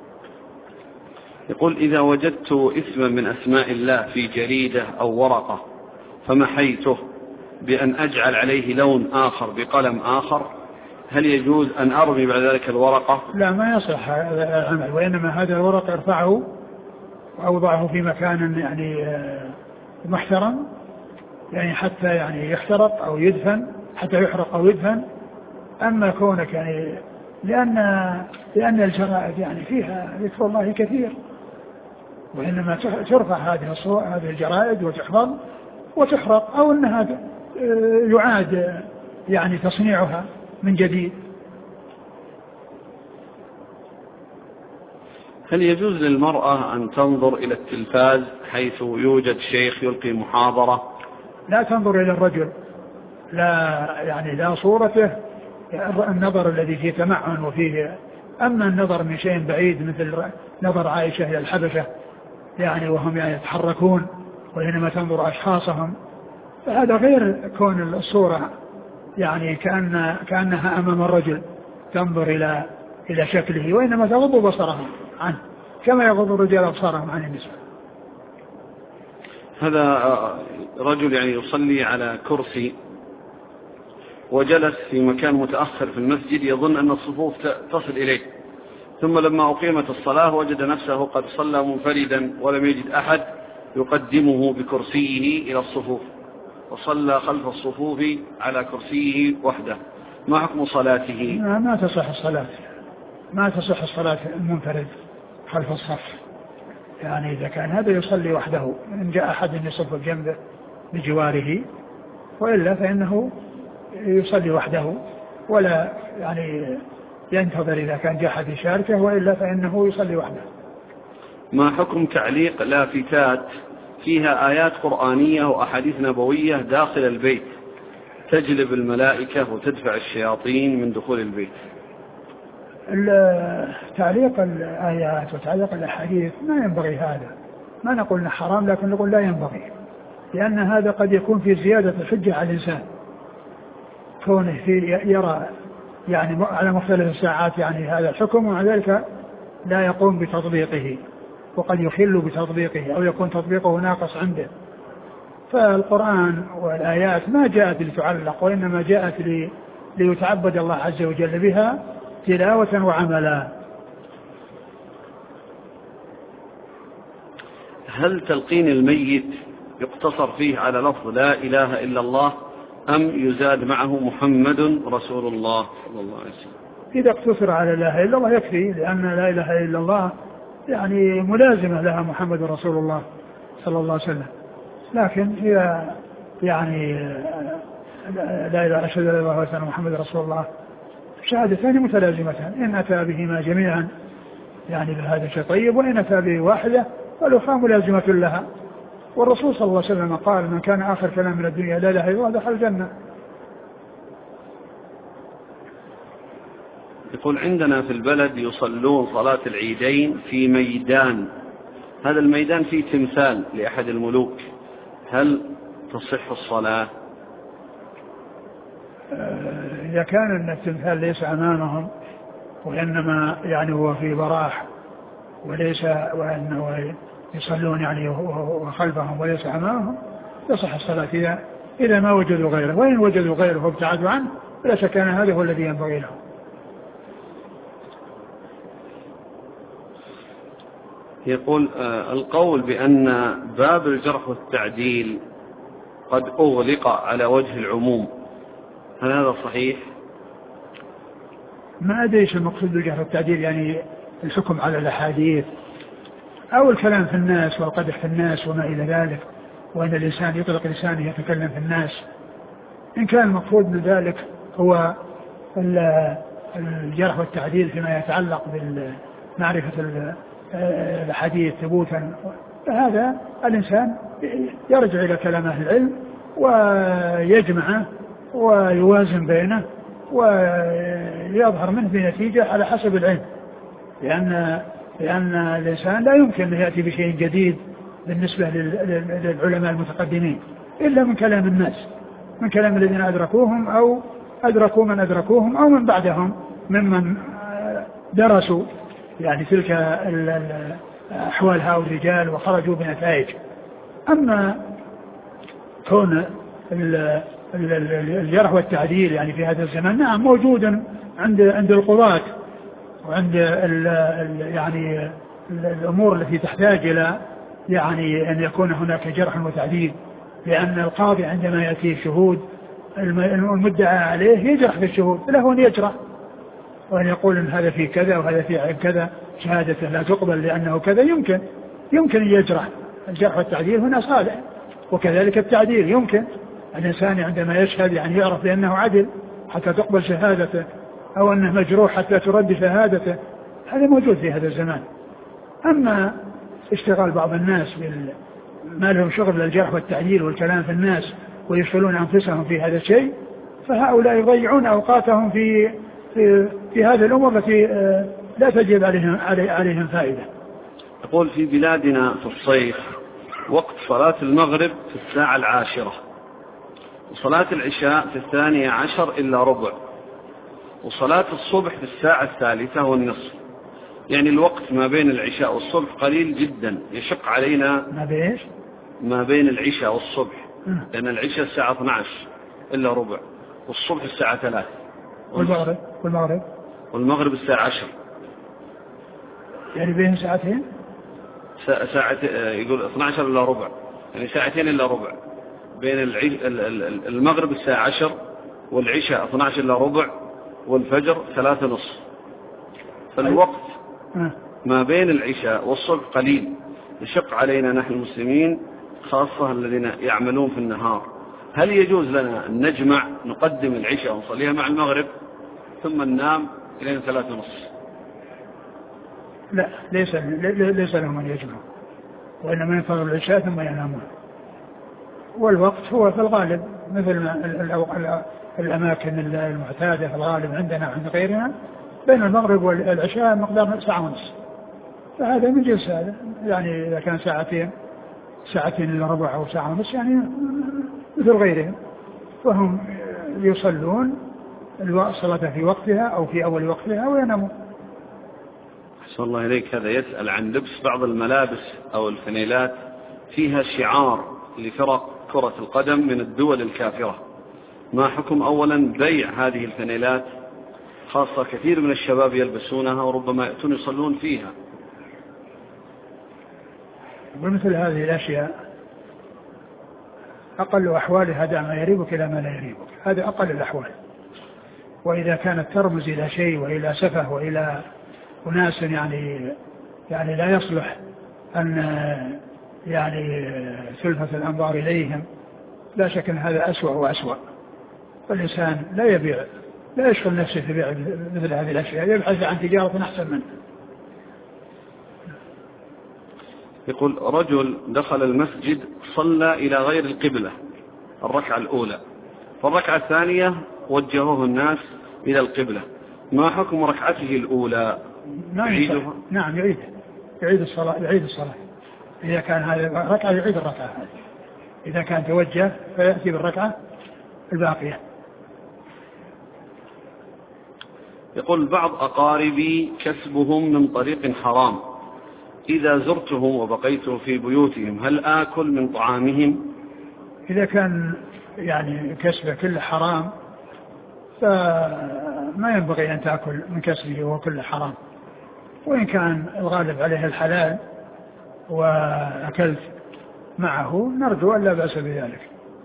يقول إذا وجدت اسما من أسماء الله في جريدة أو ورقة فمحيته بأن أجعل عليه لون آخر بقلم آخر، هل يجوز أن أرمي بعد ذلك الورقة؟ لا، ما يصح هذا العمل، وإنما هذا الورق ارفعه وأوضعه في مكان يعني محترم، يعني حتى يعني يحترق أو يدفن، حتى يحرق أو يدفن. أما كونك يعني لأن لأن الجرائد يعني فيها ذكر الله كثير، وإنما ترفع هذه الصور هذه الجرائد وتحفظ وتحرق، أو أنها يعاد يعني تصنيعها من جديد. هل يجوز للمرأة أن تنظر إلى التلفاز حيث يوجد شيخ يلقي محاضرة؟ لا تنظر إلى الرجل، لا يعني لا صورته، النظر الذي فيه تمعن وفيه. أما النظر من شيء بعيد مثل نظر عائشة إلى الحبشة يعني وهم يعني يتحركون، وإنما تنظر أشخاصهم، فهذا غير كون الصورة يعني كأن كأنها أمام الرجل تنظر إلى إلى شكله، وإنما تغض بصرهم عنه كما يغض الرجال أبصارهم عن النساء. هذا رجل يعني يصلي على كرسي وجلس في مكان متأخر في المسجد يظن أن الصفوف تصل إليه، ثم لما أقيمت الصلاة وجد نفسه قد صلى منفردا ولم يجد أحد يقدمه بكرسيه إلى الصفوف، وصلى خلف الصفوف على كرسيه وحده، ما حكم صلاته؟ ما تصح الصلاة ما تصح الصلاة المنفرد خلف الصف، يعني إذا كان هذا يصلي وحده إن جاء أحد يصف بجنبه بجواره، وإلا فإنه يصلي وحده ولا يعني ينتظر إذا كان جاء أحد يشاركه، وإلا فإنه يصلي وحده. ما حكم تعليق لافتات فيها آيات قرآنية وأحاديث نبوية داخل البيت تجلب الملائكة وتدفع الشياطين من دخول البيت؟ تعليق الآيات وتعليق الأحاديث ما ينبغي هذا، ما نقول انه حرام، لكن نقول لا ينبغي، لأن هذا قد يكون في زيادة الحجة على الإنسان، كونه في يرى يعني على مختلف الساعات يعني هذا الحكم، ومع ذلك لا يقوم بتطبيقه، وقد يخل بتطبيقه أو يكون تطبيقه ناقص عنده. فالقرآن والآيات ما جاءت لتعلق، وإنما جاءت لي ليتعبد الله عز وجل بها تلاوة وعملا. هل تلقين الميت يقتصر فيه على لفظ لا إله إلا الله أم يزاد معه محمد رسول الله صلى الله عليه وسلم؟ إذا اقتصر على لا إله إلا الله يكفي، لأن لا إله إلا الله يعني ملازمة لها محمد رسول الله صلى الله عليه وسلم، لكن هي يعني لا إله أشهد أن لا إله إلا الله محمد رسول الله شهادتان متلازمتان، إن أتى بهما جميعا يعني بهذا شيء طيب، وإن أتى به واحدة فالأخرى ملازمة لها. والرسول صلى الله عليه وسلم قال من كان آخر كلام من الدنيا لا إله إلا الله دخل الجنة. يقول عندنا في البلد يصلون صلاة العيدين في ميدان، هذا الميدان فيه تمثال لأحد الملوك، هل تصح الصلاة؟ إذا كان أن التمثال ليس أمامهم وإنما يعني هو في براح وليس وأنه يصلون يعني وخلفهم وليس أمامهم تصح الصلاة إذا إذا ما وجدوا غيره، وإن وجدوا غيره وابتعدوا عنه فلا شك أن هذا هو الذي ينبغي له. يقول آه القول بأن باب الجرح والتعديل قد أغلق على وجه العموم، هل هذا صحيح؟ ما أدري ايش المقصود بالجرح والتعديل، يعني الحكم على الأحاديث أو الكلام في الناس والقدح في الناس وما إلى ذلك، وأن الإنسان يطلق لسانه يتكلم في الناس. إن كان المقصود من ذلك هو الجرح والتعديل فيما يتعلق بمعرفة الحديث ثبوتا، فهذا الإنسان يرجع إلى كلام أهل العلم ويجمعه ويوازن بينه ويظهر منه بنتيجة على حسب العلم، لأن لأن الإنسان لا يمكن أن يأتي بشيء جديد بالنسبة للعلماء المتقدمين إلا من كلام الناس، من كلام الذين أدركوهم أو أدركوا من أدركوهم أو من بعدهم ممن درسوا يعني تلك أحوال هؤلاء الرجال وخرجوا بنتائج. أما كون الجرح والتعديل يعني في هذا الزمان نعم موجود عند عند القضاة وعند ال ال يعني الأمور التي تحتاج إلى يعني أن يكون هناك جرح وتعديل، لأن القاضي عندما يأتي شهود المدعى عليه يجرح في الشهود، له أن يجرح وأن يقول إن هذا فيه كذا وهذا فيه عيب كذا، شهادته لا تقبل لأنه كذا، يمكن يمكن أن يجرح. الجرح والتعديل هنا صالح، وكذلك التعديل يمكن الإنسان عندما يشهد يعني يعرف بأنه عدل حتى تقبل شهادته، أو أنه مجروح حتى ترد شهادته، هذا موجود في هذا الزمان. أما اشتغال بعض الناس ما لهم شغل للجرح والتعديل والكلام في الناس ويشغلون أنفسهم في هذا الشيء، فهؤلاء يضيعون أوقاتهم في في, في هذه الأمور التي لا تجب عليهم, عليهم فائدة. يقول في بلادنا في الصيف وقت صلاة المغرب في الساعة العاشرة، وصلاة العشاء في الثانية عشر إلا ربع، وصلاة الصبح في الساعة الثالثة والنصف، يعني الوقت ما بين العشاء والصبح قليل جدا، يشق علينا ما بين ما بين العشاء والصبح، لأن العشاء الساعة اثني عشر إلا ربع والصبح الساعة ثلاثة والمغرب والمغرب والمغرب الساعة عشر، يعني بين ساعتين ساعة يقول اثني عشر إلا ربع، يعني ساعتين إلا ربع بين المغرب الساعة عشر والعشاء اثني عشر إلا ربع والفجر ثلاثة نصف، فالوقت ما بين العشاء والصبح قليل، يشق علينا نحن المسلمين خاصة الذين يعملون في النهار. هل يجوز لنا أن نجمع نقدم العشاء ونصليها مع المغرب ثم ننام إلى ثلاثة نصف؟ لا، ليس ليس لهم أن يجمعوا، وإنما ينتظروا العشاء ثم ينامون، والوقت هو في الغالب مثل ما الأماكن المعتادة في الغالب عندنا عند غيرنا بين المغرب والعشاء مقدار ساعة ونصف، فهذا من جنس هذا، يعني إذا كان ساعتين ساعتين إلا ربع أو ساعة ونصف يعني مثل غيرهم، فهم يصلون الصلاة في وقتها أو في أول وقتها وينامون. أحسن الله إليك. هذا يسأل عن لبس بعض الملابس أو الفنيلات فيها شعار لفرق كرة القدم من الدول الكافرة، ما حكم أولا بيع هذه الفنيلات، خاصة كثير من الشباب يلبسونها وربما يأتون يصلون فيها؟ ومثل هذه الأشياء أقل أحوالها دع ما يريبك إلى ما لا يريبك، هذا أقل الأحوال، وإذا كانت ترمز إلى شيء وإلى سفه وإلى أناس يعني يعني لا يصلح أن يعني تلفت الأنظار إليهم، لا شك أن هذا أسوأ وأسوأ، فالإنسان لا يبيع لا يشغل نفسه في بيع مثل هذه الأشياء، يبحث عن تجارة أحسن منه. يقول رجل دخل المسجد صلى إلى غير القبلة الركعة الأولى، فالركعة الثانية وجهوه الناس إلى القبلة، ما حكم ركعته الأولى؟ يعيدها؟ نعم يعيد يعيد الصلاة يعيد الصلاة إذا كان هذا ركعة يعيد الركعة، إذا كان توجه فيأتي بالركعة الباقية. يقول بعض أقاربي كسبهم من طريق حرام، إذا زرتهم وبقيت في بيوتهم هل آكل من طعامهم؟ إذا كان يعني كسبه كله حرام فما ينبغي أن تأكل من كسبه وهو كله حرام، وإن كان الغالب عليه الحلال وأكلت معه نرجو أن لا بأس بذلك.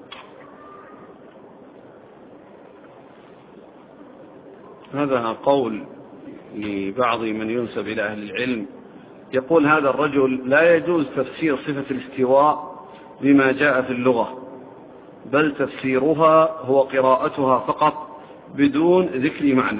هذا قول لبعض من ينسب إلى أهل العلم، يقول هذا الرجل لا يجوز تفسير صفة الاستواء بما جاء في اللغة، بل تفسيرها هو قراءتها فقط بدون ذكر معنى.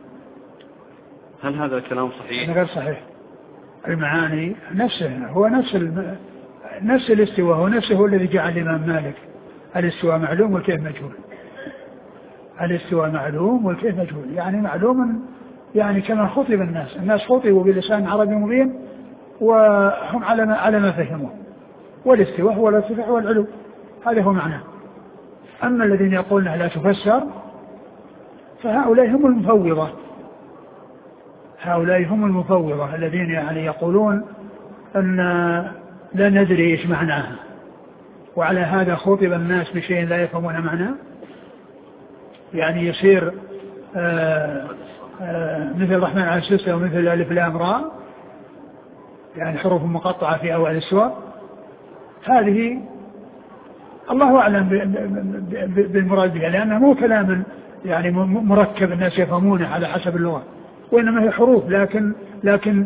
هل هذا الكلام صحيح؟ غير صحيح. المعاني نفسه هو نفس الم... نفس الاستواء هو نفسه هو الذي جعل الإمام مالك الاستواء معلوم والكيف مجهول. الاستواء معلوم والكيف مجهول، يعني معلوم يعني كما خطب الناس، الناس خطبوا بلسان عربي مبين وهم على ما على ما فهموا، والاستواء هو الارتفاع والعلو، هذا هو معناه. أما الذين يقولون لا تفسر فهؤلاء هم المفوضة، هؤلاء هم المفوضة الذين يعني يقولون أن لا ندري إيش معناها، وعلى هذا خطب الناس بشيء لا يفهمون معناه، يعني يصير آآ آآ مثل الرحمن على السلسلة ومثل الألف لام راء، يعني حروف مقطعة في أول السور. هذه الله أعلم بالمراد بها، لأنه مو كلام يعني مركب الناس يفهمونه على حسب اللغة، وإنما هي حروف، لكن لكن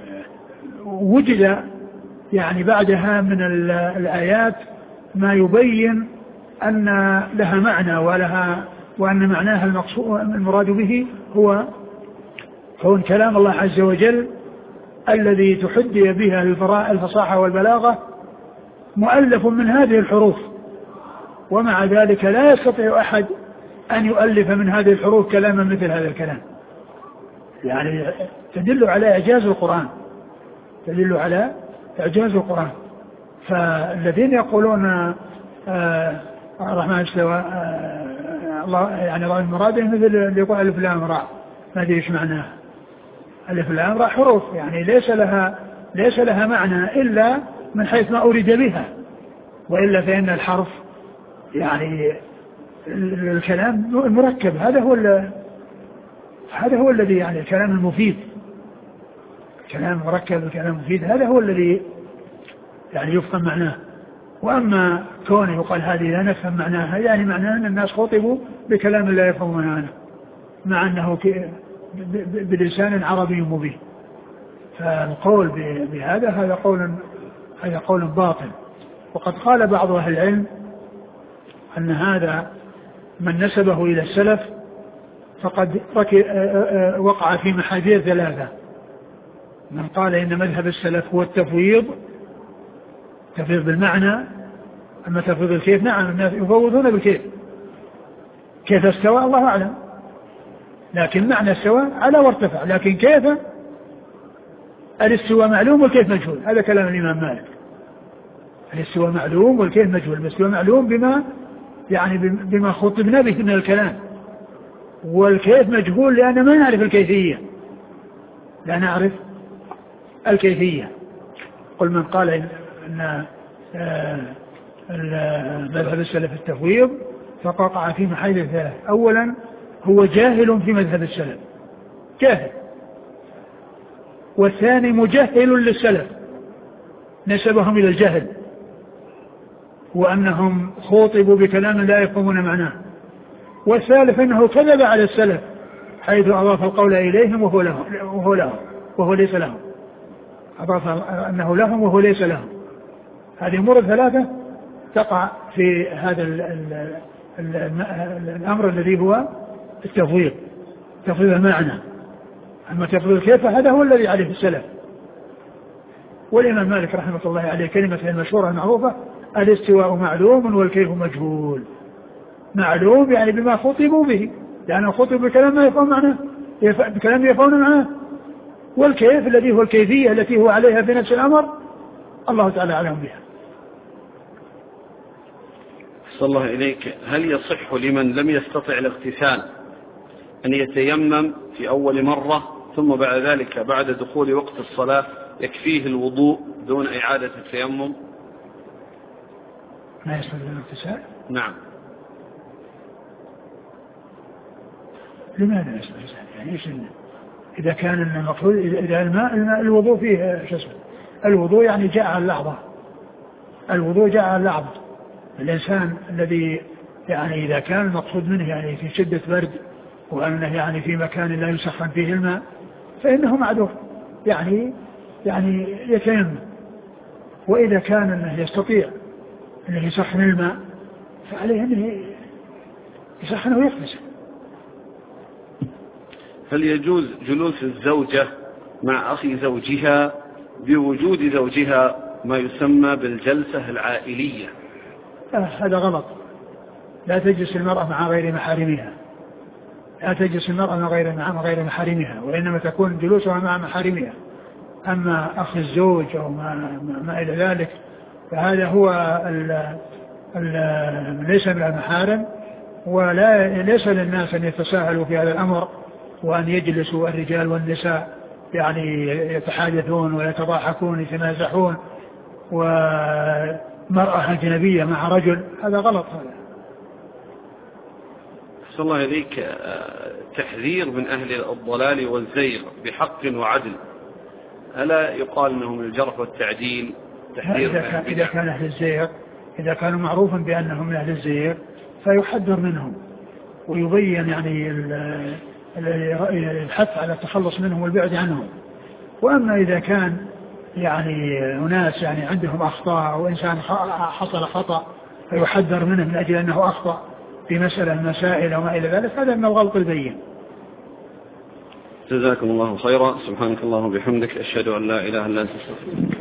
وجد يعني بعدها من الآيات ما يبين أن لها معنى ولها وأن معناها المقصود المراد به هو كون كلام الله عز وجل الذي تحدي بها الفصاحة والبلاغة مؤلف من هذه الحروف، ومع ذلك لا يستطيع أحد أن يؤلف من هذه الحروف كلاما مثل هذا الكلام. يعني تدل على إعجاز القرآن، تدل على إعجاز القرآن. فالذين يقولون آه الرحمن استوى آه الله يعني المراد مثل اللي يقول ألف لام راء، ما أدري إيش معناه. ألف لام راء حروف يعني ليس لها ليس لها معنى إلا من حيث ما أريد بها، وإلا فإن الحرف يعني الكلام المركب هذا هو هذا هو الذي يعني الكلام المفيد، كلام مركب الكلام المفيد هذا هو الذي يعني يفهم معناه. وأما كونه يقال هذه لا نفهم معناها، يعني معناه أن الناس خطبوا بكلام لا يفهمون عنه، مع أنه بلسان عربي مبين. فالقول بهذا هذا قول هذا قول باطل. وقد قال بعض أهل العلم أن هذا من نسبه إلى السلف فقد وقع في محاذير ثلاثة. من قال إن مذهب السلف هو التفويض، تفويض بالمعنى، أما تفويض الكيف نعم الناس يفوضون بالكيف، كيف استوى الله أعلم، لكن معنى استوى على وارتفع، لكن كيف الاستواء معلوم والكيف مجهول. هذا كلام الإمام مالك، الاستواء معلوم والكيف مجهول. الاستواء معلوم بما يعني بما خطبنا به من الكلام، والكيف مجهول لأن ما نعرف الكيفية، لا نعرف الكيفية. قل من قال أن مذهب السلف التفويض فقطع في محاذير ثلاث. أولا هو جاهل في مذهب السلف، جاهل. والثاني مجهل للسلف نسبهم إلى الجهل، وأنهم خوطبوا بكلام لا يفهمون معناه. والثالث أنه كذب على السلف حيث أضاف القول إليهم وهو لهم وهو لهم وهو ليس لهم، أضاف أنه لهم وهو ليس لهم. هذه أمور ثلاثة تقع في هذا ال ال ال ال الأمر الذي هو التفويض، تفويض المعنى. أما تفويض كيف هذا هو الذي عليه السلف. والإمام مالك رحمة الله عليه كلمة المشهورة المعروفة الاستواء معلوم والكيف مجهول. معلوم يعني بما خطبوا به، لأنه خطبوا بكلام ما يفهم معناه، بكلام يفهم معناه. والكيف الذي هو الكيفية التي هو عليها في نفس الأمر الله تعالى أعلم بها. صلى الله إليك، هل يصح لمن لم يستطع الاغتسال أن يتيمم في أول مرة ثم بعد ذلك بعد دخول وقت الصلاة يكفيه الوضوء دون إعادة التيمم؟ ما يصل للاغتسال؟ نعم. لماذا يصل للاغتسال؟ يعني ايش إذا كان المفروض إذا الماء, الماء الوضوء فيه شو اسمه الوضوء يعني جاء على اللحظة الوضوء جاء على اللحظة الإنسان الذي يعني إذا كان المقصود منه يعني في شدة برد وأنه يعني في مكان لا يسخن فيه الماء فإنه معذور يعني يعني يتيمم. وإذا كان أنه يستطيع أنه يسخن الماء فعليه أنه يسخنه ويغتسل. هل يجوز جلوس الزوجة مع أخي زوجها بوجود زوجها ما يسمى بالجلسة العائلية؟ آه هذا غلط. لا تجلس المرأة مع غير محارمها لا تجلس المرأة مع غير مع غير محارمها وإنما تكون جلوسها مع محارمها. أما أخ الزوج أو ما, ما إلى ذلك فهذا هو ال ال ليس من المحارم ولا ليس للناس أن يتساهلوا في هذا الأمر وأن يجلسوا الرجال والنساء يعني يتحادثون ويتضاحكون يتنازحون ومرأة أجنبية مع رجل. هذا غلط. هذا أحسن الله إليك. تحذير من أهل الضلال والزيغ بحق وعدل، ألا يقال أنه من الجرح والتعديل؟ تحذير إذا كان, إذا كان أهل الزيغ إذا كانوا معروفا بأنهم من أهل الزيغ فيحذر منهم ويبين يعني الحث على التخلص منهم والبعد عنهم. وأما إذا كان يعني أناس يعني عندهم أخطاء أو إنسان حصل خطأ فيحذر منه من أجل أنه أخطأ في مسألة مسائل وما إلى ذلك هذا من الغلط البين. جزاكم الله خيرا. سبحانك اللهم وبحمدك أشهد أن لا إله إلا أنت أستغفرك.